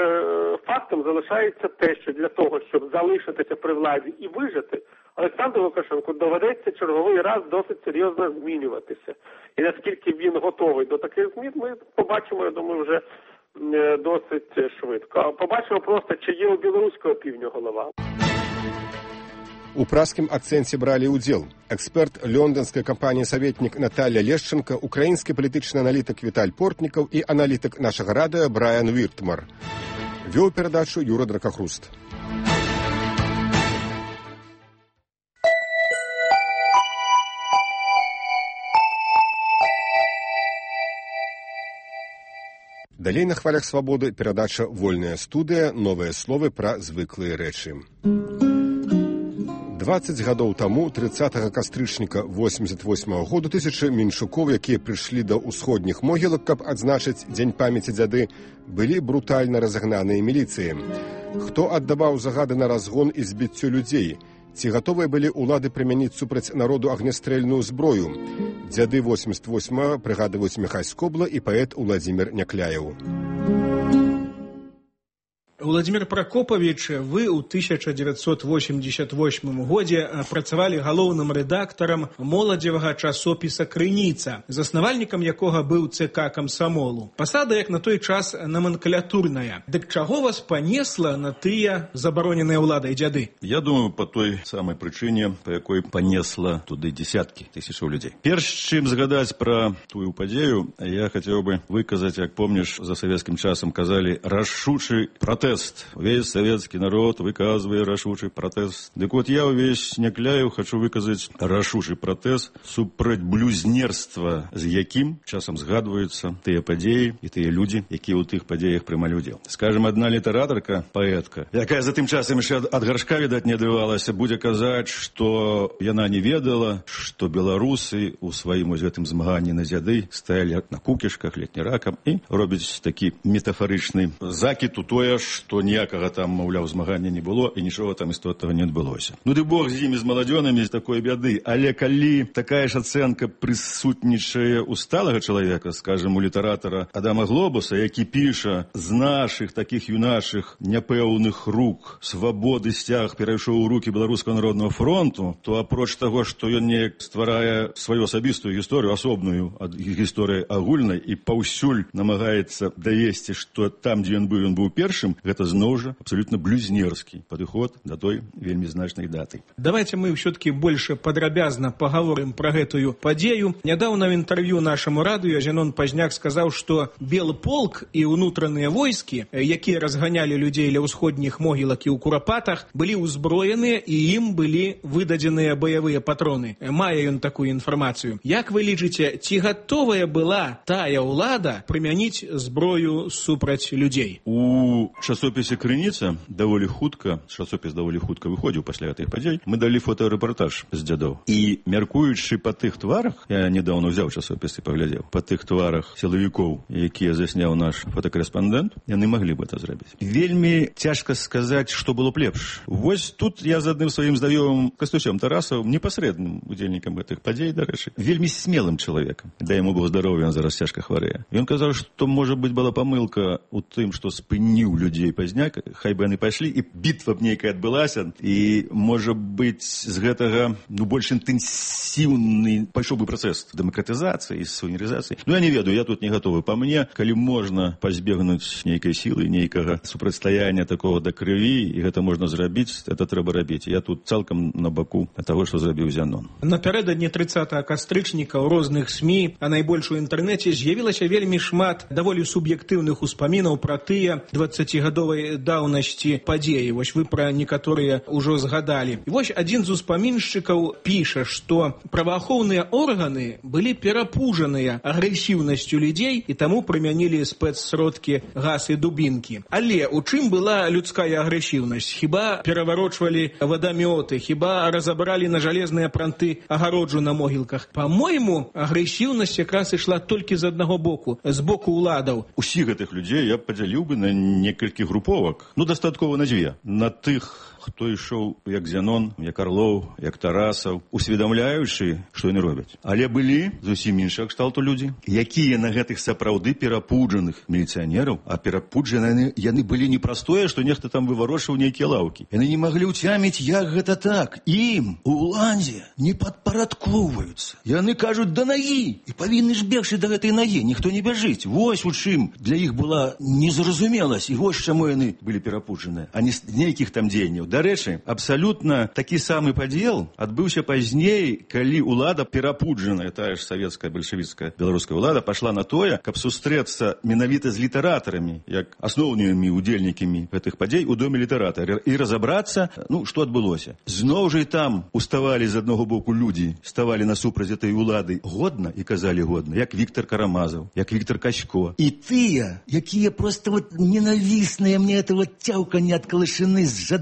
фактом залишається те, що для того, щоб залишитися при владі і вижити, Олександру Лукашенку доведеться черговий раз досить серйозно змінюватися. І наскільки він готовий до таких змін, ми побачимо, я думаю, вже досить швидко. Побачимо просто, чи є у білоруського півдня голова. У пражскім акцэнце бралі ўдзел эксперт лёнданскай кампаніі-саветнік Наталья Лешченко, украінскі палітычны аналітык Віталь Портнікаў і аналітык нашага радыё Брайан Віртмар. Вёў перадачу Юра Дракахруст. Далей на хвалях свабоды перадача «Вольная студыя. Новыя словы пра звыклыя рэчы». дваццаць гадоў таму, трыццатага кастрычніка восемьдесят восьмага году, тысячы меншукоў, якія прыйшлі да ўсходніх могілак, каб адзначыць дзень памяці дзяды, былі брутальна разагнаныя міліцыяй. Хто аддаваў загады на разгон і збіццё людзей? Ці гатовыя былі ўлады прымяніць супраць народу агнястрэльную зброю? Дзяды восемьдесят восьмага прыгадваюць Міхась Скобла і паэт Уладзімір Някляеў. Владимир Прокопавіч, вы ў тысяча девятьсот восемьдесят восьмым годзе працавалі галоўным рэдактарам моладзевага часопіса «Крыніца», заснавальнікам якога быў ЦК камсамолу. Пасада, як на той час, номенклатурная. Дык чаго вас панесла на тыя забароненыя ўладай дзяды? Я думаю, по той самай прычыне, по якой панесла туды десяткі тысячаў людзей. Перш чым згадаць пра тую падзею, я хацеў бы выказаць, як помніш, за савецкім часам казалі рашучы пратэст. Увесь савецкі народ выказвае рашучы пратэст. Дык вот я ўвесь някляю хачу выказаць рашучы пратэст супраць блюзнерства, з якім часам згадваюцца тыя падзеі і тыя людзі, якія ў тых падзеях прымалі ўдзел. Скажем, адна літаратарка, паэтка, якая за тым часам яшчэ ад гаршка, відаць, не адрывалася, будзе казаць, што яна не ведала, што беларусы ў сваім вось гэтым змаганні на дзяды стаялі на кукішках, летніракам і робяць такі метафарычны закід у тое, што ніякага там, маўляў, змагання не было і нічога там істотнага не адбылося. Ну ды Бог з імі, з маладзёнамі, з такой бяды. Але калі такая ж ацэнка прысутнічае у сталага чалавека, скажем, у літаратара Адама Глобуса, які піша: з нашых такіх юнашых няпэўных рук свабоды сцяг перайшоў у рукі Беларускага народнага фронту, то апроч таго, што ён неяк стварае сваю асабістую гісторыю, асобную ад гісторыі агульнай, і паўсюль намагаецца давесці, што там, дзе ён быў, ён быў першым, гэта зноў жа абсолютно блюзнерскі падыход да той вельмі значнай даты. Давайте мы все-таки больше падрабязна паговорым пра гэтую падзею. Нядаўна ў інтэрв'ю нашаму радыё Зенон Пазняк сказаў, што белы полк і ўнутраныя войскі, якія разганялі людзей ля ўсходніх могілак і ў курапатах, былі ўзброеныя і ім былі выдадзеныя баявыя патроны. Мае ён такую інфармацыю. Як вы лічыце, ці гатовая была тая ўлада прымяніць зброю супраць людзей? У часопісе «Крыніца» даволі хутка, часопіс даволі хутка выходзіў пасля гэтых падзей, мы далі фотарэпартаж з дзядоў. І мяркуючы па тых тварах, я недавно ўзяў часопіс і паглядзеў, па тых тварах сілавікоў, якія засняў наш фотакарэспандэнт, яны маглі б это зрабіць. Вельмі цяжка сказаць, што было б лепш. Вось тут я з адным сваім знаёмым Кастусем Тарасавым, непасрэдным удзельнікам гэтых падзей, дарэчы, вельмі смелым чалавекам. Дай яму Бог здароўя, ён зараз цяжка хварэе. Ён казаў, што, можа быць, была памылка ў тым, што спыніў людзей Пазняк, хай бы яны пайшлі, і бітва б нейкая адбылася, і, можа быць, з гэтага, ну, больш інтэнсіўны пайшоў бы працэс дэмакратызацыі, суверэнізацыі. Ну, я не ведаю, я тут не гатовы. Па мне, калі можна пазбегнуць нейкай сілы, нейкага супрацьстаяння такого да крыві, і гэта можна зрабіць, это трэба рабіць. Я тут цалкам на баку таго, што зрабіў Зянон. Напярэдадні трыццатага кастрычніка ў розных СМІ, а найбольш у інтэрнэце, з'явілася вельмі шмат даволі суб'ектыўных успамінаў пра тыя дваццацігадовай даўнасці падзеі. Вось вы пра некаторыя ўжо згадалі. І вось адзін з успаміншчыкаў піша, што праваахоўныя органы былі перапужаныя агрэсіўнасцю людзей і таму прымянілі спецсродкі, газ і дубінкі. Але у чым была людская агрэсіўнасць? Хіба пераварочвалі вадамёты, хіба разабралі на жалезныя пранты агароджу на могілках? Па-мойму, агрэсіўнасць якраз ішла толькі з аднаго боку, з боку ўладаў. Усіх гэтых людзей я падзяліў бы на некалькі груповак. Ну, дастаткова на дзве. На тых, хто ішоў як Зянон, як Арлоў, як Тарасаў, усведамляючы, што яны робяць. Але былі зусім іншага кшталту людзі, якія на гэтых сапраўды перапуджаных міліцыянераў, а перапуджаны яны былі не прастое, што нехта там выварочваў нейкія лаўкі. Яны не маглі ўцяміць, як гэта так. Ім, уладзе, не падпарадкоўваюцца. Яны кажуць, да нагі, і павінны ж бегчы да гэтай нагі, ніхто не бяжыць. Вось у чым для іх была незразумеласць, і вось чаму яны былі перапуджаныя, а не з нейкіх там дзеянняў. Дарэчы, абсалютна такі самы падзел адбыўся пазней, калі ўлада перапуджаная, тая ж савецкая, бальшавіцкая, беларуская ўлада пашла на тое, каб сустрэцца менавіта з літаратарамі, як асноўнымі удзельнікамі гэтых падзей у доме літаратара, і разабрацца, ну, што адбылося. Зноў жа і там уставалі з аднаго боку людзі, ставалі насупраць этой улады годна і казалі годна, як Віктор Карамазаў, як Віктор Качко. І тыя, якія проста вот ненавісныя мне это вот цяўканне ад калышыны з жаданнем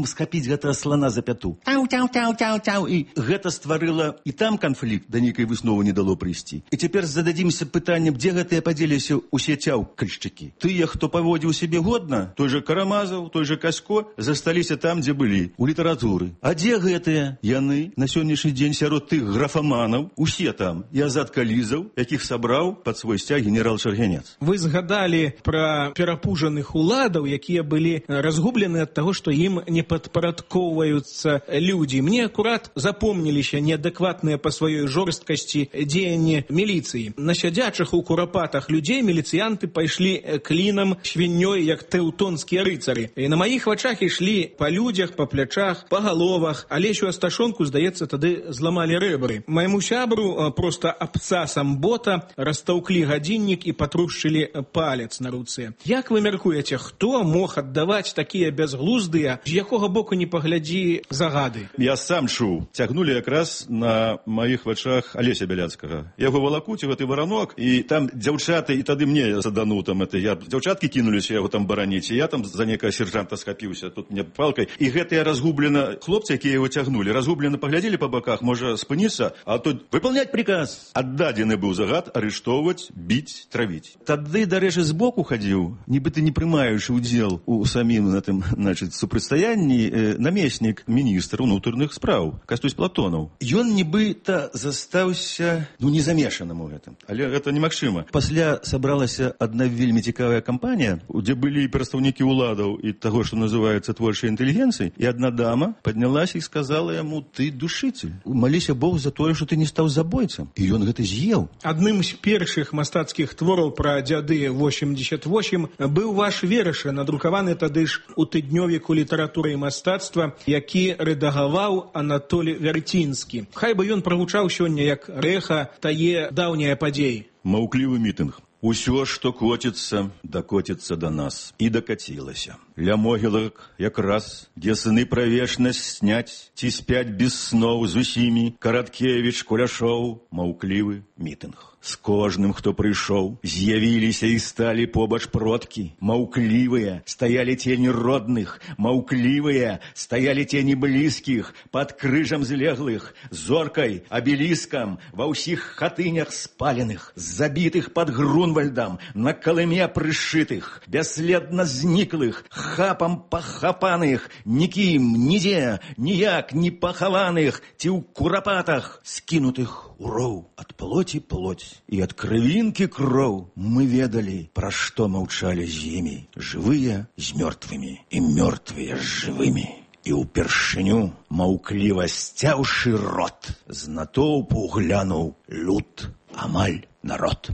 схапіць гэтага слана за пяту. Тау-тау-тау-тау-тау. І гэта стварыла і там канфлікт, да нейкай высновы не дало прыйсці. І цяпер зададзімся пытаннем, дзе гэтыя падзеліся ўсе цяўкальшчыкі. Тыя, хто паводзіў сябе годна, той жа Карамазаў, той жа Касько, засталіся там, дзе былі, у літаратуры. А дзе гэтыя? Яны на сённяшні дзень сярод тых графаманаў, усе там, і Азат Калізаў, якіх сабраў пад свой сцяг генерал Шарганец. Вы згадалі пра перапужаных уладаў, якія былі разгублены ад таго, што ім не падпарадкоўваюцца людзі. Мне акурат запомніліся неадэкватныя па сваёй жорсткасці дзеянні міліцыі. На сядзячых у курапатах людзей міліцыянты пайшлі клінам свіннёй, як тэўтонскія рыцары. І на маіх вачах ішлі па людзях, па плячах, па галовах. Алесю Асташонку, здаецца, тады зламалі рэбры. Майму сябру проста абцасам бота растаўклі гадзіннік і патрушчылі палец на руцэ. Як вы мяркуеце, хто мог аддаваць такія бязглуздыя, з якога боку не паглядзі, загады? Я сам чуў. Цягнулі якраз на маіх вачах Алеся Бяляцкага. Яго валакуць, гэты варанок, і там дзяўчаты, і тады мне задануў там это, я, дзяўчаткі кінуліся яго там бараніць, і я там за некага сержанта схапіўся, тут мне палкай. І гэтыя разгублена хлопцы, якія яго цягнулі, разгублена паглядзелі па баках, можа спыніцца, а тут выпаўняць приказ. Аддадзены быў загад арыштоўваць, біць, травіць. Тады, дарэчы, збоку хадзіў, нібыта не прымаючы ўдзел у самім на тым, значыць, супрацьстаянні э, намеснік міністра ўнутраных спраў Кастусь Платонаў. Ён нібыта застаўся, ну, не замешаным у гэтым, але гэта немагчыма. Пасля сабралася адна вельмі цікавая кампанія, дзе былі прадстаўнікі уладаў і таго, што называецца творчай інтэлігенцыяй, і адна дама паднялася і сказала яму: ты душыцель, маліся Бог за тое, што ты не стаў забойцам. І ён гэта з'еў. Адным з першых мастацкіх твораў пра дзяды восемьдесят восемь быў ваш верш, надрукаваны тады ж у тыднёвіку літаратуры і мастацтва, які рэдагаваў Анатолій Вярцінскі. Хай бы ён прагучаў сёння як рэха тае даўняе падзеі. Маўклівы мітынг. Усё, што коціцца, дакоціцца да нас. І дакацілася. Ля могілак якраз, дзе сыны пра вечнасць сняць, ці спяць без сноў з усімі, Караткевіч, Куляшоў, маўклівы мітынг. З кожным, хто прыйшоў, з'явіліся і сталі побач продкі. Маўклівыя стаялі тені родных, маўклівыя стаялі тені блізкіх, пад крыжам злеглых, зоркай, абеліскам, ва ўсіх хатынях спаленых, забітых пад Грунвальдам, на калыме прышытых, бясследна зніклых, хапам пахапаных, нікім, нідзе, ніяк не пахаваных, ці ў курапатах, скінутых у роў ад плоці плоть. І ад крывінкі кроў мы ведалі, пра што маўчалі з імі, жывыя з мёртвымі і мёртвыя з жывымі. І ўпершыню, маўкліва сцяўшы рот, з натоўпу глянуў люд, амаль народ.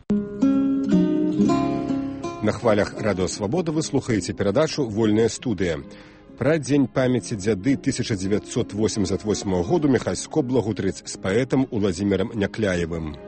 На хвалях Радыё Свабода вы слухаеце перадачу «Вольная студыя». Пра дзень памяці дзяды тысяча дзевяцьсот восемьдесят восьмого году Михась Скобла гутарыць з паэтам Уладзімірам Някляевым.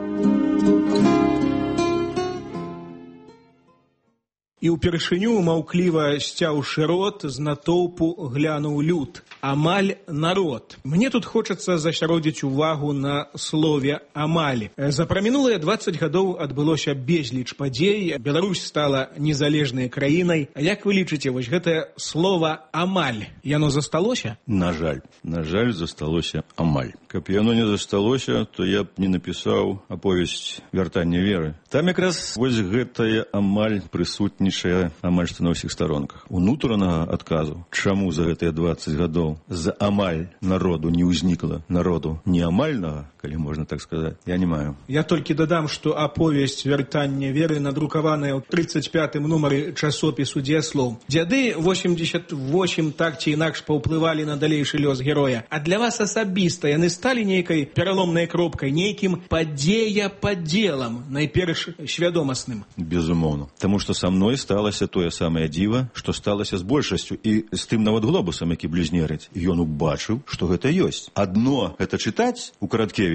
І ўпершыню, маўкліва сцяўшы рот, з натоўпу глянуў люд, амаль народ. Мне тут хочацца засяродзіць увагу на слове «амаль». За прамінулыя дваццаць гадоў адбылося безліч падзей, Беларусь стала незалежнай краінай. Як вы лічыце, вось гэтае слово «амаль», яно засталося? На жаль, на жаль, засталося амаль. Каб яно не засталося, то я б не напісаў аповесць «Вяртанне веры». Там якраз вось гэтая амаль прысутнічае амаль што на ўсіх старонках. Унутранага адказу, чаму за гэтыя дваццаць гадоў з амаль народу не ўзнікла народу неамальнага, калі можна так сказаць, я не маю. Я толькі дадам, што аповесць «Вяртанне веры» надрукаваная ў тридцать пятым нумары часопісу «Дзеяслоў». Дзяды восемьдесят восемь так ці інакш паўплывалі на далейшы лёс героя. А для вас асабіста яны сталі нейкай пераломнай кропкай, нейкім падзея-падзелам, найперш свядомасным? Безумоўна. Таму што са мной сталася тое самае дзіва, што сталася з большасцю і з тым нават глобусам, які блізнерыць. Ён убачыў, што гэта ёсць. Адно гэта чытаць у Караткевіча,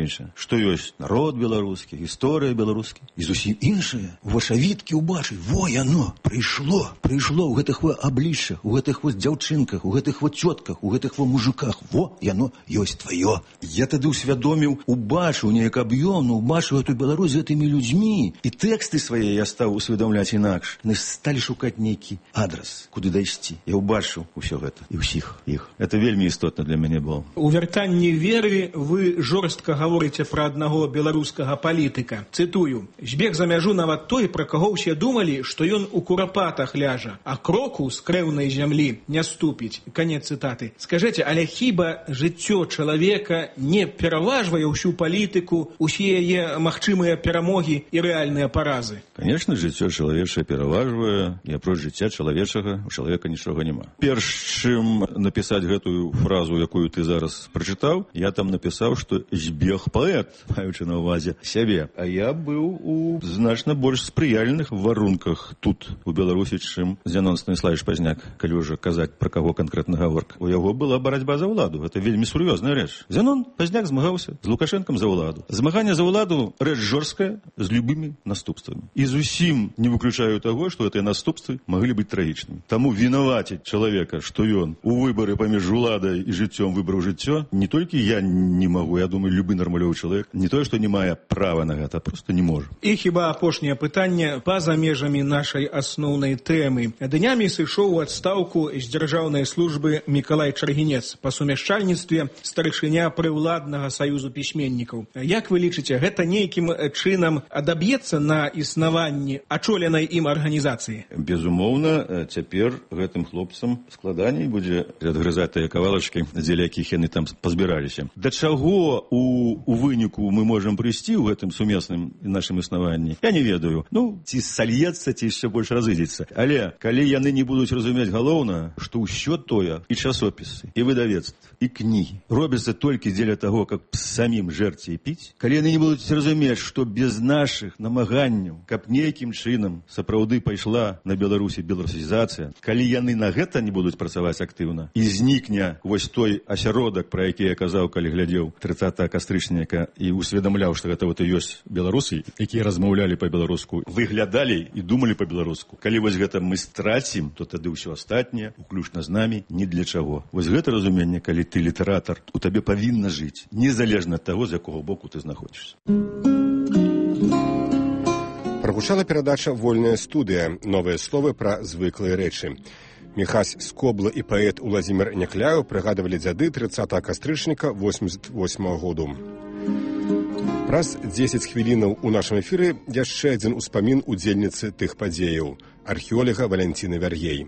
інше. Што ёсць народ беларускі, гісторыя беларускі. І зусім іншае. Вашавіткі ўбачыць, во яно, прыйшло, прыйшло ў гэтых во абліччах, у гэтых вот дзяўчынках, у гэтых вот цётках, у гэтых во мужиках. Во, яно ёсць тваё. Я тады ўсвядоміў, убачыў неяк аб'ёмна, убачыў эту Беларусь з гэтымі людзьмі. І тэксты свае я стаў усведамляць інакш. Яны сталі шукаць нейкі адрас, куды дайсці. Я ўбачыў усё гэта і ўсіх іх. Это вельмі істотна для мяне было. У вяртанні веры вы жорстка гаворыце пра аднаго беларускага палітыка. Цытую: «Збег за мяжу нават той, пра каго ўсе думалі, што ён у курапатах ляжа, а кроку з крэўнай зямлі не ступіць». Канец цытаты. Скажыце, але хіба жыццё чалавека не пераважвае ўсю палітыку, усе яе магчымыя перамогі і рэальныя паразы? Конечно, жыццё чалавечае пераважвае, і апроч жыцця чалавечага у чалавека нічога няма. Перш чым напісаць гэтую фразу, якую ты зараз прачытаў, я там напісаў, што збег паэт, маючы на ўвазе сябе. А я быў у значна больш спрыяльных варунках тут, у Беларусі, чым Зянон Станіславович Пазняк, калі ўжо казаць, пра каго канкрэтна гаворка. У яго была барацьба за ўладу. Гэта вельмі сур'ёзная рэч. Зянон Пазняк змагаўся з Лукашэнкам за ўладу. Змаганне за ўладу рэч жорсткая, з любымі наступствамі. І зусім не выключаю таго, што гэтыя наступствы маглі быць трагічнымі. Таму вінаваціць чалавека, што ён у выбары паміж уладай і жыццём выбраў жыццё, не толькі я не магу, я думаю, любы нармалёвы чалавек, не тое, што не мае права на гэта, а проста не можа. І хіба апошняе пытанне па-за межамі нашай асноўнай тэмы. Днямі сышоў у адстаўку з дзяржаўнай службы Мікалай Чаргінец, па сумяшчальніцтве старшыня прыўладнага саюзу пісьменнікаў. Як вы лічыце, гэта нейкім чынам адаб'ецца на існаванні ачоленай ім арганізацыі? Безумоўна, цяпер гэтым хлопцам складаней будзе адгрызаць тыя кавалачкі, дзеля якіх яны там пазбіраліся. Да чаго у, у выніку мы можам прыйсці ў гэтым сумесным нашым існаванні, я не ведаю. Ну, ці сальецца, ці яшчэ больш разыдзецца. Але калі яны не будуць разумець галоўна, што ўсё тое, і часопісы, і выдавецтва, і кнігі робяцца толькі дзеля таго, каб самім жэрці і піць, калі яны не будуць разумець, што без нашых намаганняў, каб нейкім чынам сапраўды пайшла на Беларусі беларусізацыя, калі яны на гэта не будуць працаваць актыўна, і знікне вось той асяродак, пра які я казаў, калі глядзеў трыццатага кастрычніка і усведамляў, што гэта вот і ёсць беларусы, якія размаўлялі па-беларуску, выглядалі і думалі па-беларуску. Калі вось гэта мы страцім, то тады ўсё астатняе, уключна з намі, ні для чаго. Вось гэта разуменне, калі ты літаратар, у табе павінна жыць, незалежна ад таго, з якога боку ты знаходзішся. Прагучала перадача «Вольная студыя». Новыя словы пра звыклыя рэчы. Міхась Скобла і паэт Уладзімір Някляў прыгадывалі дзяды трыццатага кастрычніка восемьдесят восьмага году. Праз дзесяць хвілінаў у нашым эфіры яшчэ адзін успамін удзельніцы тых падзеяў – археолага Валянціны Вяр'ей.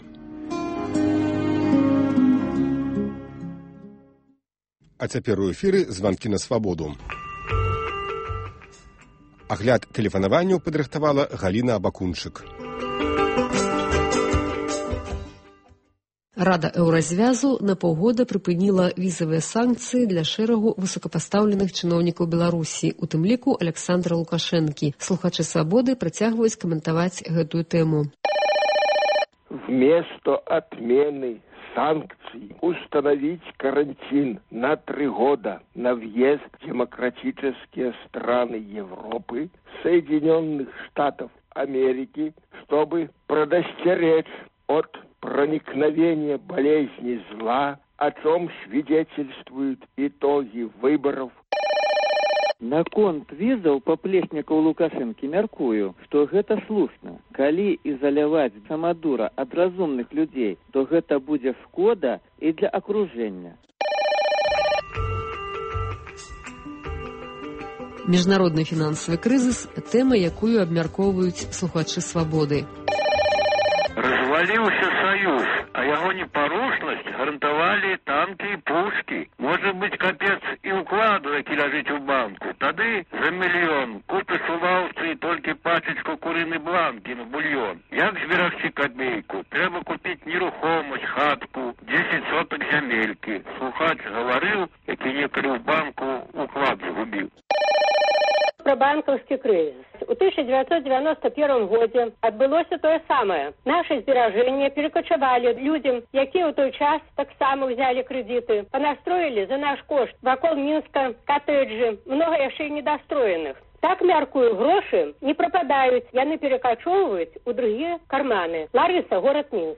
А цяпер у эфіры званкі на свабоду. Агляд тэлефанаванняў падрыхтавала Галіна Абакунчык. Рада Еўразвязу на паўгода прыпыніла візавыя санкцыі для шэрагу высокапастаўленых чыноўнікаў Беларусі, у тым ліку Александра Лукашэнкі. Слухачы «Свабоды» працягваюць каментаваць гэтую тэму. Вместо отмены санкций установить карантин на три года на въезд в демократические страны Европы, Соединенных Штатов Америки, чтобы предостеречь от проникновения болезни зла, о чем свидетельствуют итоги выборов. Наконт візаў паплечнікаў Лукашэнкі мяркую, што гэта слушна. Калі ізаляваць самадура ад разумных людзей, то гэта будзе шкода і для акружэння. Міжнародны фінансавы крызіс – тэма, якую абмяркоўваюць слухачы «Свабоды». Разваліўся саюз, а яго непарушнасць гарантавалі танкі і пушкі. Можа быць, капец і ўкладу, які ляжыць у банку. Тады за мільён купіш у лаўцы толькі пачачку курыны бланкі на бульён. Як зберагчы копейку? Трэба купіць нерухомасць, хатку, дзесяць сотак зямелькі. Слухач гаварыў, які некалі ў банку уклад згубіў. про банкаўскі крызіс. У тысяча девятьсот девяносто первом годзе адбылося тое самае. Нашы зберажэнні перакачавалі людзям, якія ў той час таксама ўзялі крэдыты, панастроілі за наш кошт вакол Мінска катэджы, многа яшчэ і недастроеных. Так, мяркую, грошы не прападаюць, яны перакачоўваюць у другія карманы. Ларыса, горад Мінск.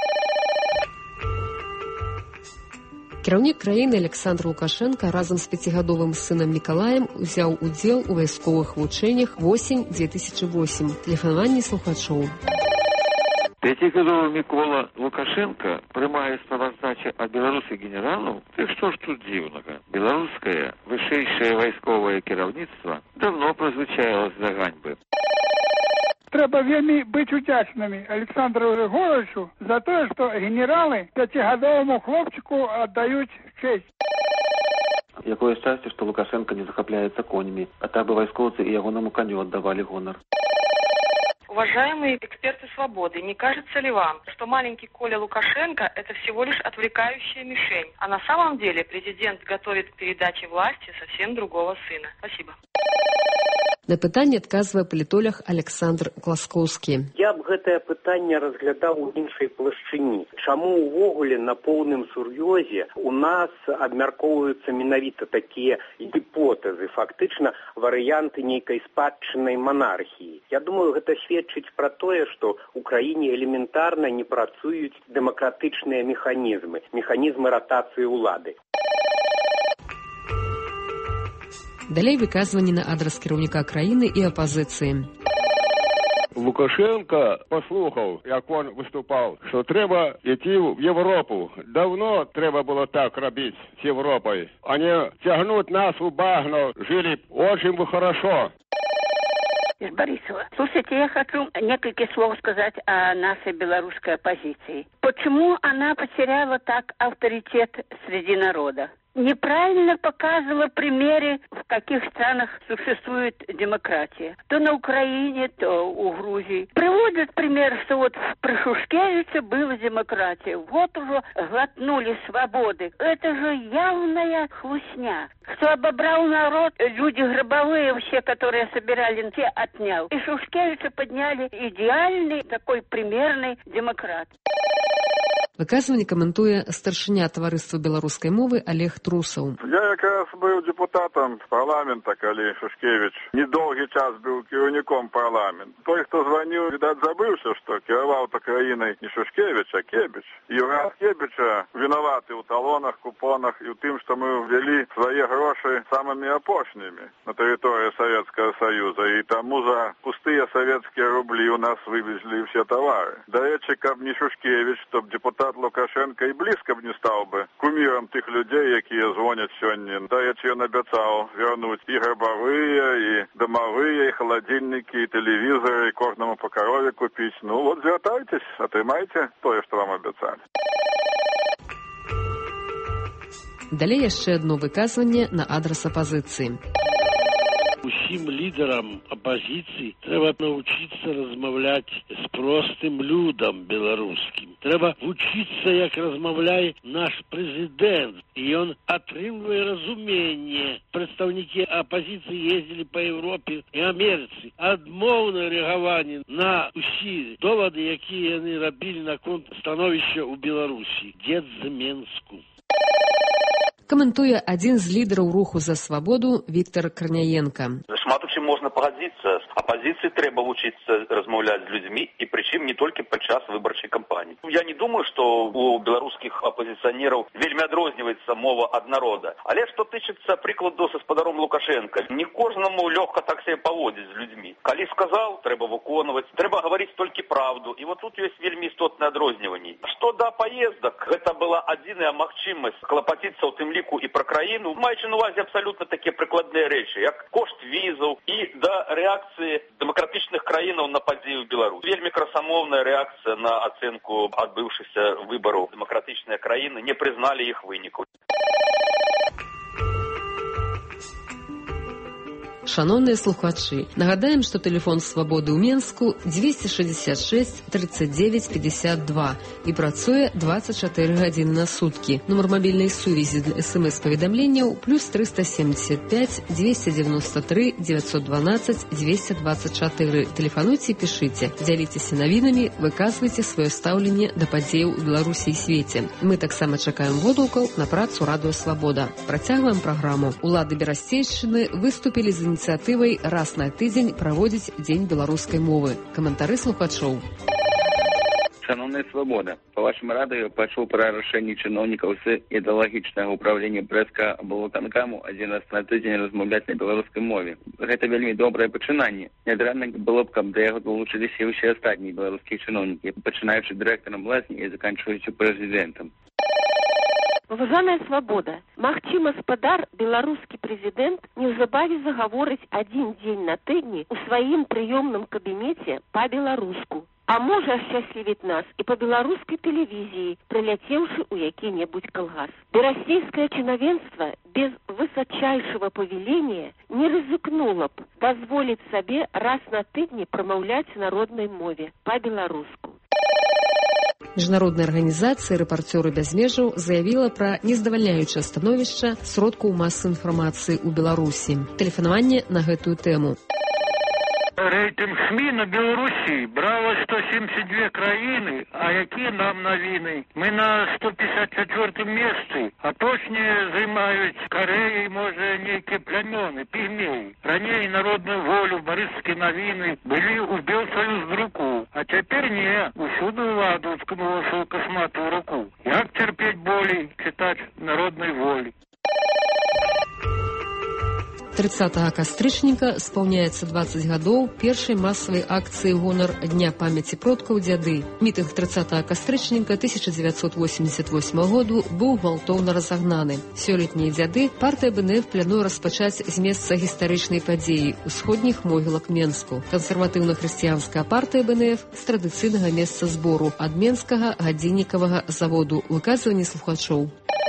Кіраўнік краіны Александр Лукашенко разам з пяцігадовым сынам Мікалаем узяў удзел у вайсковых вучэннях восень две тысячи восьмым. Тэлефанаванне слухачоў. Пятигодовый Микола Лукашенко прямая справаздача от белорусских генералов. Так что ж тут дивного? Белорусское высшее войсковое кіраўніцтва давно прозвучалось за ганьбы. Трэба вельмі быць удзячнымі Александру Григорьевичу за тое, што генералы пяцігадовому хлопчику аддаюць честь. Якое шчасце, што Лукашенко не захапляецца коньмі, а так бы вайскоўцы і ягонаму каню аддавалі гонар. Уважаемые эксперты «Свободы», не кажется ли вам, что маленький Коля Лукашенко – это всего лишь отвлекающая мишень, а на самом деле президент готовит к передаче власти совсем другого сына? Спасибо. На пытанне адказвае палітолог Александр Класкоўскі. Я б гэтае пытанне разглядаў у іншай плашчыні. Чаму ўвогуле на поўным сур'ёзе у нас абмяркоўваюцца менавіта такія гіпотэзы, фактычна варыянты нейкай спадчыннай манархіі? Я думаю, гэта сведчыць пра тое, што ў краіне элементарна не працуюць дэмакратычныя механізмы, механізмы ратацыі ўлады. Далей выказванні на адрас кіраўніка краіны і апазіцыі. Лукашенко послухав, як він виступав, що треба йти в Європу. Давно треба було так робити з Європою, а не тягнути нас у багно, жили очень бы хорошо. Из Борисова. Слушайте, я хочу несколько слов сказать о нашей белорусской оппозиции. Почему она потеряла так авторитет среди народа? Неправильно показывала примеры, в каких странах существует демократия. То на Украине, то у Грузии. Приводят пример, что вот при Шушкевиче была демократия. Вот уже глотнули свободы. Это же явная хлусня. Кто обобрал народ, люди гробовые все, которые собирали, те отнял. И Шушкевича подняли идеальный, такой примерный демократ. Выказванне каментуе старшыня таварыства беларускай мовы Олег Трусаў. Я якраз быў депутатам парламента, калі Шушкевич недолгі час быў кіраўніком парламента. Той, хто званіў, відаць, забыўся, што кіраваў-то краінай не Шушкевич, а Кебіч. І ўрад Кебіча вінаваты ў талонах, купонах і ў тым, што мы ўвялі свае грошы самымі апошнімі на тэрыторыі Савецкага Саюза. І таму за пустыя савецкія рублі у нас вывезлі ўсе тавары. Да рэчы, каб не Шушкевич, то б депутат Лукашенко і блізка б не стаў бы кумірам тых людзей, якія звоняць сёння. Да рэчы, ён абяцаў вярнуць і грабавыя, і дамавыя, і халадзільнікі, і тэлевізары, і кожнаму па карове купіць. Ну вот, звяртайтесь, атрымайце тое, што вам абяцалі. Далей яшчэ адно выказванне на адрас апазіцыі. Усім лідарам апозіцыі трэба навучыцца размаўляць з простым людам беларускім. Трэба вучыцца, як размаўляе наш прэзідэнт. І ён атрымлівае разуменне. Прадстаўнікі апозіцыі ездзілі па Еўропе і Амерыцы. Адмоўнае рэагаванне на ўсе довады, якія яны рабілі наконт становішча ў Беларусі. Дзед з Менску. Каментуе адзін з лідараў руху за свабоду Віктор Карняенко. Шмат у чым можна пагадзіцца. Апозіцыі трэба вучыцца размаўляць з людзьмі, і прычым не толькі падчас выбарчай кампаніі. Я не думаю, што у беларускіх апозіцыянераў вельмі адрозніваецца мова ад народа. Але што тычыцца прыкладу са спадаром Лукашенко, не кожнаму лёгка так сябе паводзіць з людзьмі. Калі сказаў, трэба выконваць, трэба гаварыць толькі праўду. І вот тут ёсць вельмі істотнае адрозніванне. Што да паездак, гэта была адзіная магчымасць клапаціцца ў тым ліку і пра краіну, маючы на увазе абсалютна такія прыкладныя рэчы, як кошт візаў і да рэакцыі дэмакратычных краінаў на падзею ў Беларусі. Вельмі красамоўная рэакцыя на ацэнку адбыўшыся выбараў. Дэмакратычныя краіны не прызналі іх вынікаў. Шановныя слухачы, нагадаем, што тэлефон Свабоды ў Менску дзвесце шэсцьдзесят шэсць тридцать девять пятьдесят два і працуе двадцать чатыры гадзіны на суткі. Нумар мабільнай сувязі для смс-паведамленняў плюс триста семьдесят пять двести девяносто три девятьсот двенадцать двести двадцать четыре. Тэлефануйце і пішыце, дзяліцеся навінамі, выказвайце сваё стаўленне да падзеяў у Беларусі і свеце. Мы таксама чакаем водгукаў на працу Радыё Свабода. Працягваем праграму. Улады Берасцейшчыны выступілі з ініцыятывай раз на тыдзень праводзіць Дзень беларускай мовы. Каментары слухачоў. Шановная Свобода, по вашему радио пошел про решение чиновников с идеологичного управления Брестского облвыканкаму один раз на тыдзень размовлять на белорусской мове. Это вельми доброе починание. Нядрэнна было бы, каб до яго долучились и все остальные белорусские чиновники, починаючи директором лазни и заканчиваючи президентом. Уважаная Свобода, магчыма, спадар беларускі прэзідэнт неўзабаве загаворыць адзін дзень на тыдні ў сваім прыёмным кабінеце па-беларуску. А можа ашчаслівіць нас і па беларускай тэлевізіі, прыляцеўшы ў які-небудзь калгас. Берасцейскае чынавенства без высочайшего повеления не рызыкнула б дазволіць сабе раз на тыдні прамаўляць народнай мове па-беларуску. Міжнародная арганізацыя «Рэпарцёры без межаў» заявіла пра нездавальняючае становішча сродкаў масавай інфармацыі ў Беларусі. Тэлефанаванне на гэтую тэму. Рейтинг СМІ на Білорусі брало сто сімдесят дві країни, а які нам новини? Ми на сто п'ятдесят четвертому місці, а точні займають Кореї, може, неякі племени, пігмеї. Ранее Народную волю, Борисовские новины были у Белсоюз руку, а теперь не, усюду владу скомолошил косматую руку. Як терпеть боли, читать Народной воли? тридцатага кастрычніка спаўняецца двадцать гадоў першай масавай акцыі гонар Дня памяці продкаў дзяды. Мітынг тридцатага кастрычніка тысяча девятьсот восемьдесят восьмого году быў гвалтоўна разагнаны. Сёлетнія дзяды партыя БНФ плануе распачаць з месца гістарычнай падзеі усходніх могілак Менску. Кансерватыўна-хрысціянская партыя БНФ з традыцыйнага месца збору ад Менскага гадзіннікавага заводу. Выказванне слухачоў.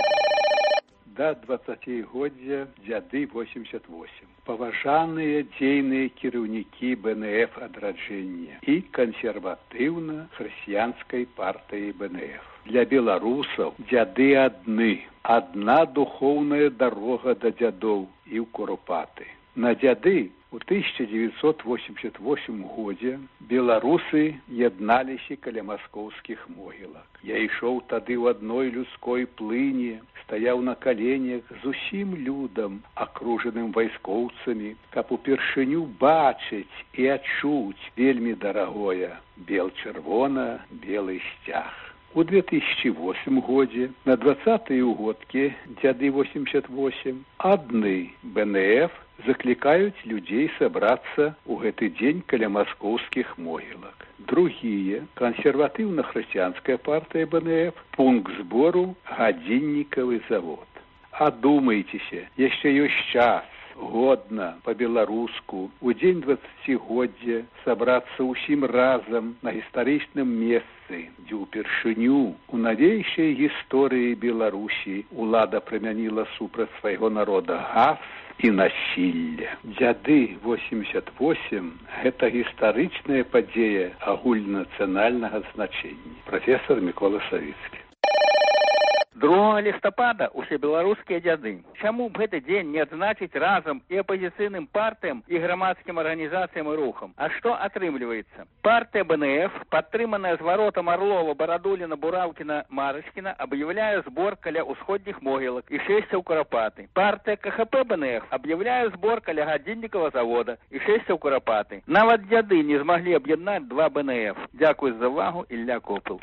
Да двадцатігоддзя дзяды восемьдесят восемь. Паважаныя дзейныя кіраўнікі БНФ адраджэння і кансерватыўна-хрысціянскай партыі БНФ. Для беларусаў дзяды адны. Адна духоўная дарога да дзядоў і ў Куропаты. На дзяды у тысяча девятьсот восемьдесят восьмым годзе беларусы ядналіся каля маскоўскіх могілак. Я ішоў тады ў адной людской плыні, стаяў на каленях з усім людам, акружаным вайскоўцамі, каб упершыню бачыць і адчуць вельмі дарагое бел-чырвона-белы сцяг. У две тысячи восьмым годзе на двадцатыя ўгодкі дзяды восемьдесят восемь адны БНФ заклікаюць людзей сабрацца ў гэты дзень каля маскоўскіх могілак. Другія, кансерватыўна-хрысціянская партыя БНФ, пункт збору гадзіннікавы завод. Адумайцеся, яшчэ ёсць час. Годна па-беларуску у дзень дваццацігоддзя сабрацца ўсім разам на гістарычным месцы, дзе ўпершыню у навейшай гісторыі Беларусі улада прымяніла супраць свайго народа газ і насілля. Дзяды восемьдесят восемь – гэта гістарычная падзея агульнанацыянальнага значэння. Прафесор Мікола Савіцкі. другого лістапада усе беларускія дзяды. Чаму б гэты дзень не адзначыць разам і апазіцыйным партыям, і грамадскім арганізацыям і рухам? А што атрымліваецца? Партыя БНФ, падтрыманая зваротам Арлова, Барадуліна, Бураўкіна, Марышкіна, аб'яўляе збор каля ўсходніх могілак і шэсцяў Куропаты. Партыя КХП БНФ аб'яўляе збор каля гадзіннікава завода і шэсцяў Куропаты. Нават дзяды не змаглі аб'яднаць два БНФ. Дзякуй за ўвагу, Ілля Копыл.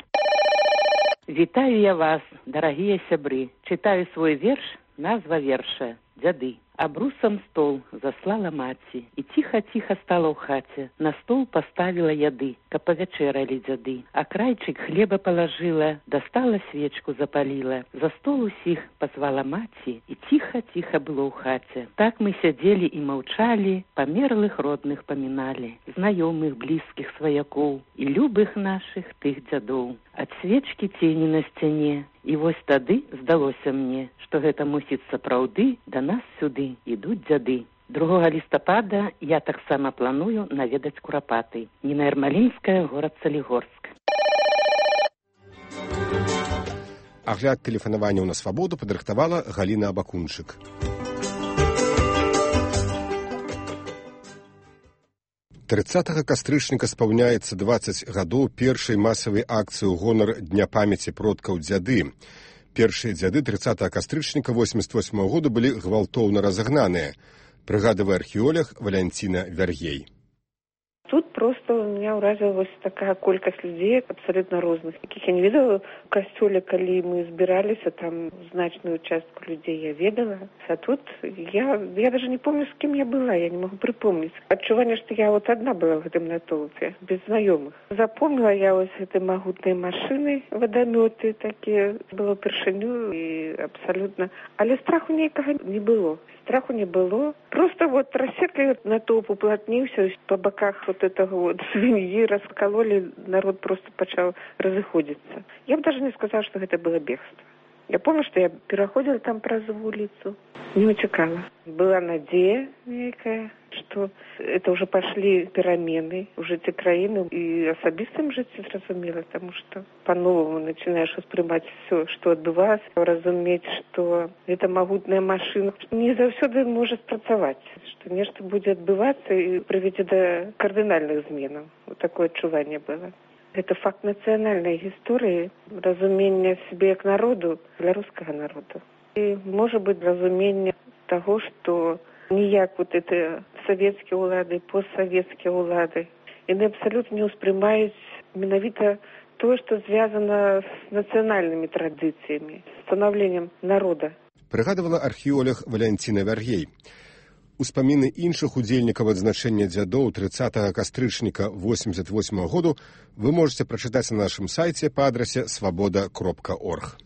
Вітаю я вас, дарагія сябры. Чытаю свой верш, назва верша «Дзяды». Абрусам стол заслала маці, і ціха-ціха стала ў хаце. На стол паставіла яды, каб павячэралі дзяды. А крайчык хлеба палажыла, дастала свечку запаліла. За стол усіх пазвала маці, і ціха-ціха было ў хаце. Так мы сядзелі і маўчалі, памерлых родных паміналі, знаёмых, блізкіх сваякоў і любых нашых тых дзядоў. Ад свечкі цені на сцяне. І вось тады здалося мне, што гэта мусіць сапраўды да нас сюды ідуць дзяды. другога лістапада я таксама планую наведаць Курапаты. Ніна Ярмалінская, горад Салігорск. Агляд тэлефанаванняў на свабоду падрыхтавала Галіна Абакунчык. трыццатага кастрычніка спаўняецца дваццаць гадоў першай масавай акцыі ў гонар Дня памяці продкаў дзяды. Першыя дзяды трыццатага кастрычніка восемьдесят восьмого года былі гвалтоўна разагнаныя, прыгадвае археолог Валянціна Вяргей. Тут просто у меня уразилась такая колькость людей абсолютно разных, яких я не видела в костюле, коли мы избирались, а там значную частку людей я видела. А тут я, я даже не помню, с кем я была, я не могу припомнить. Отчувание, что я вот одна была в этом натолпе, без знакомых. Запомнила я вот эти могутные машины, водометы такие, было першиню и абсолютно... Але страху никого не было. Страху не было. Просто вот рассекли натоп, уплотнился, по боках вот этого вот свиньи раскололи, народ просто начал разыходиться. Я бы даже не сказала, что это было бегство. Я помню, что я переходила там праз улицу, не утекала. Была надея некая, что это уже пошли перемены в житті країни и особистом житті, зразумела, потому что по-новому начинаешь воспринимать все, что отбывалось, разуметь, что это могутная машина не завсёды может спрацаваць, что нечто будет отбываться и приведет до кардинальных змен. Вот такое отчувание было. Это факт национальной истории, разумение себе як народу, для русского народа. И, может быть, разумение того, что ніяк вот это советские улады, постсоветские улады, они абсолютно не успрымаюць менавіта то, что связано с национальными традициями, становлением народа. Прыгадывала археолог Валянціна Вяргей. Успаміны іншых удзельнікаў адзначэння дзядоў трыццатага кастрычніка восемьдесят восьмого году вы можете прачытаць на нашым сайце па адрасе свабода кропка орг.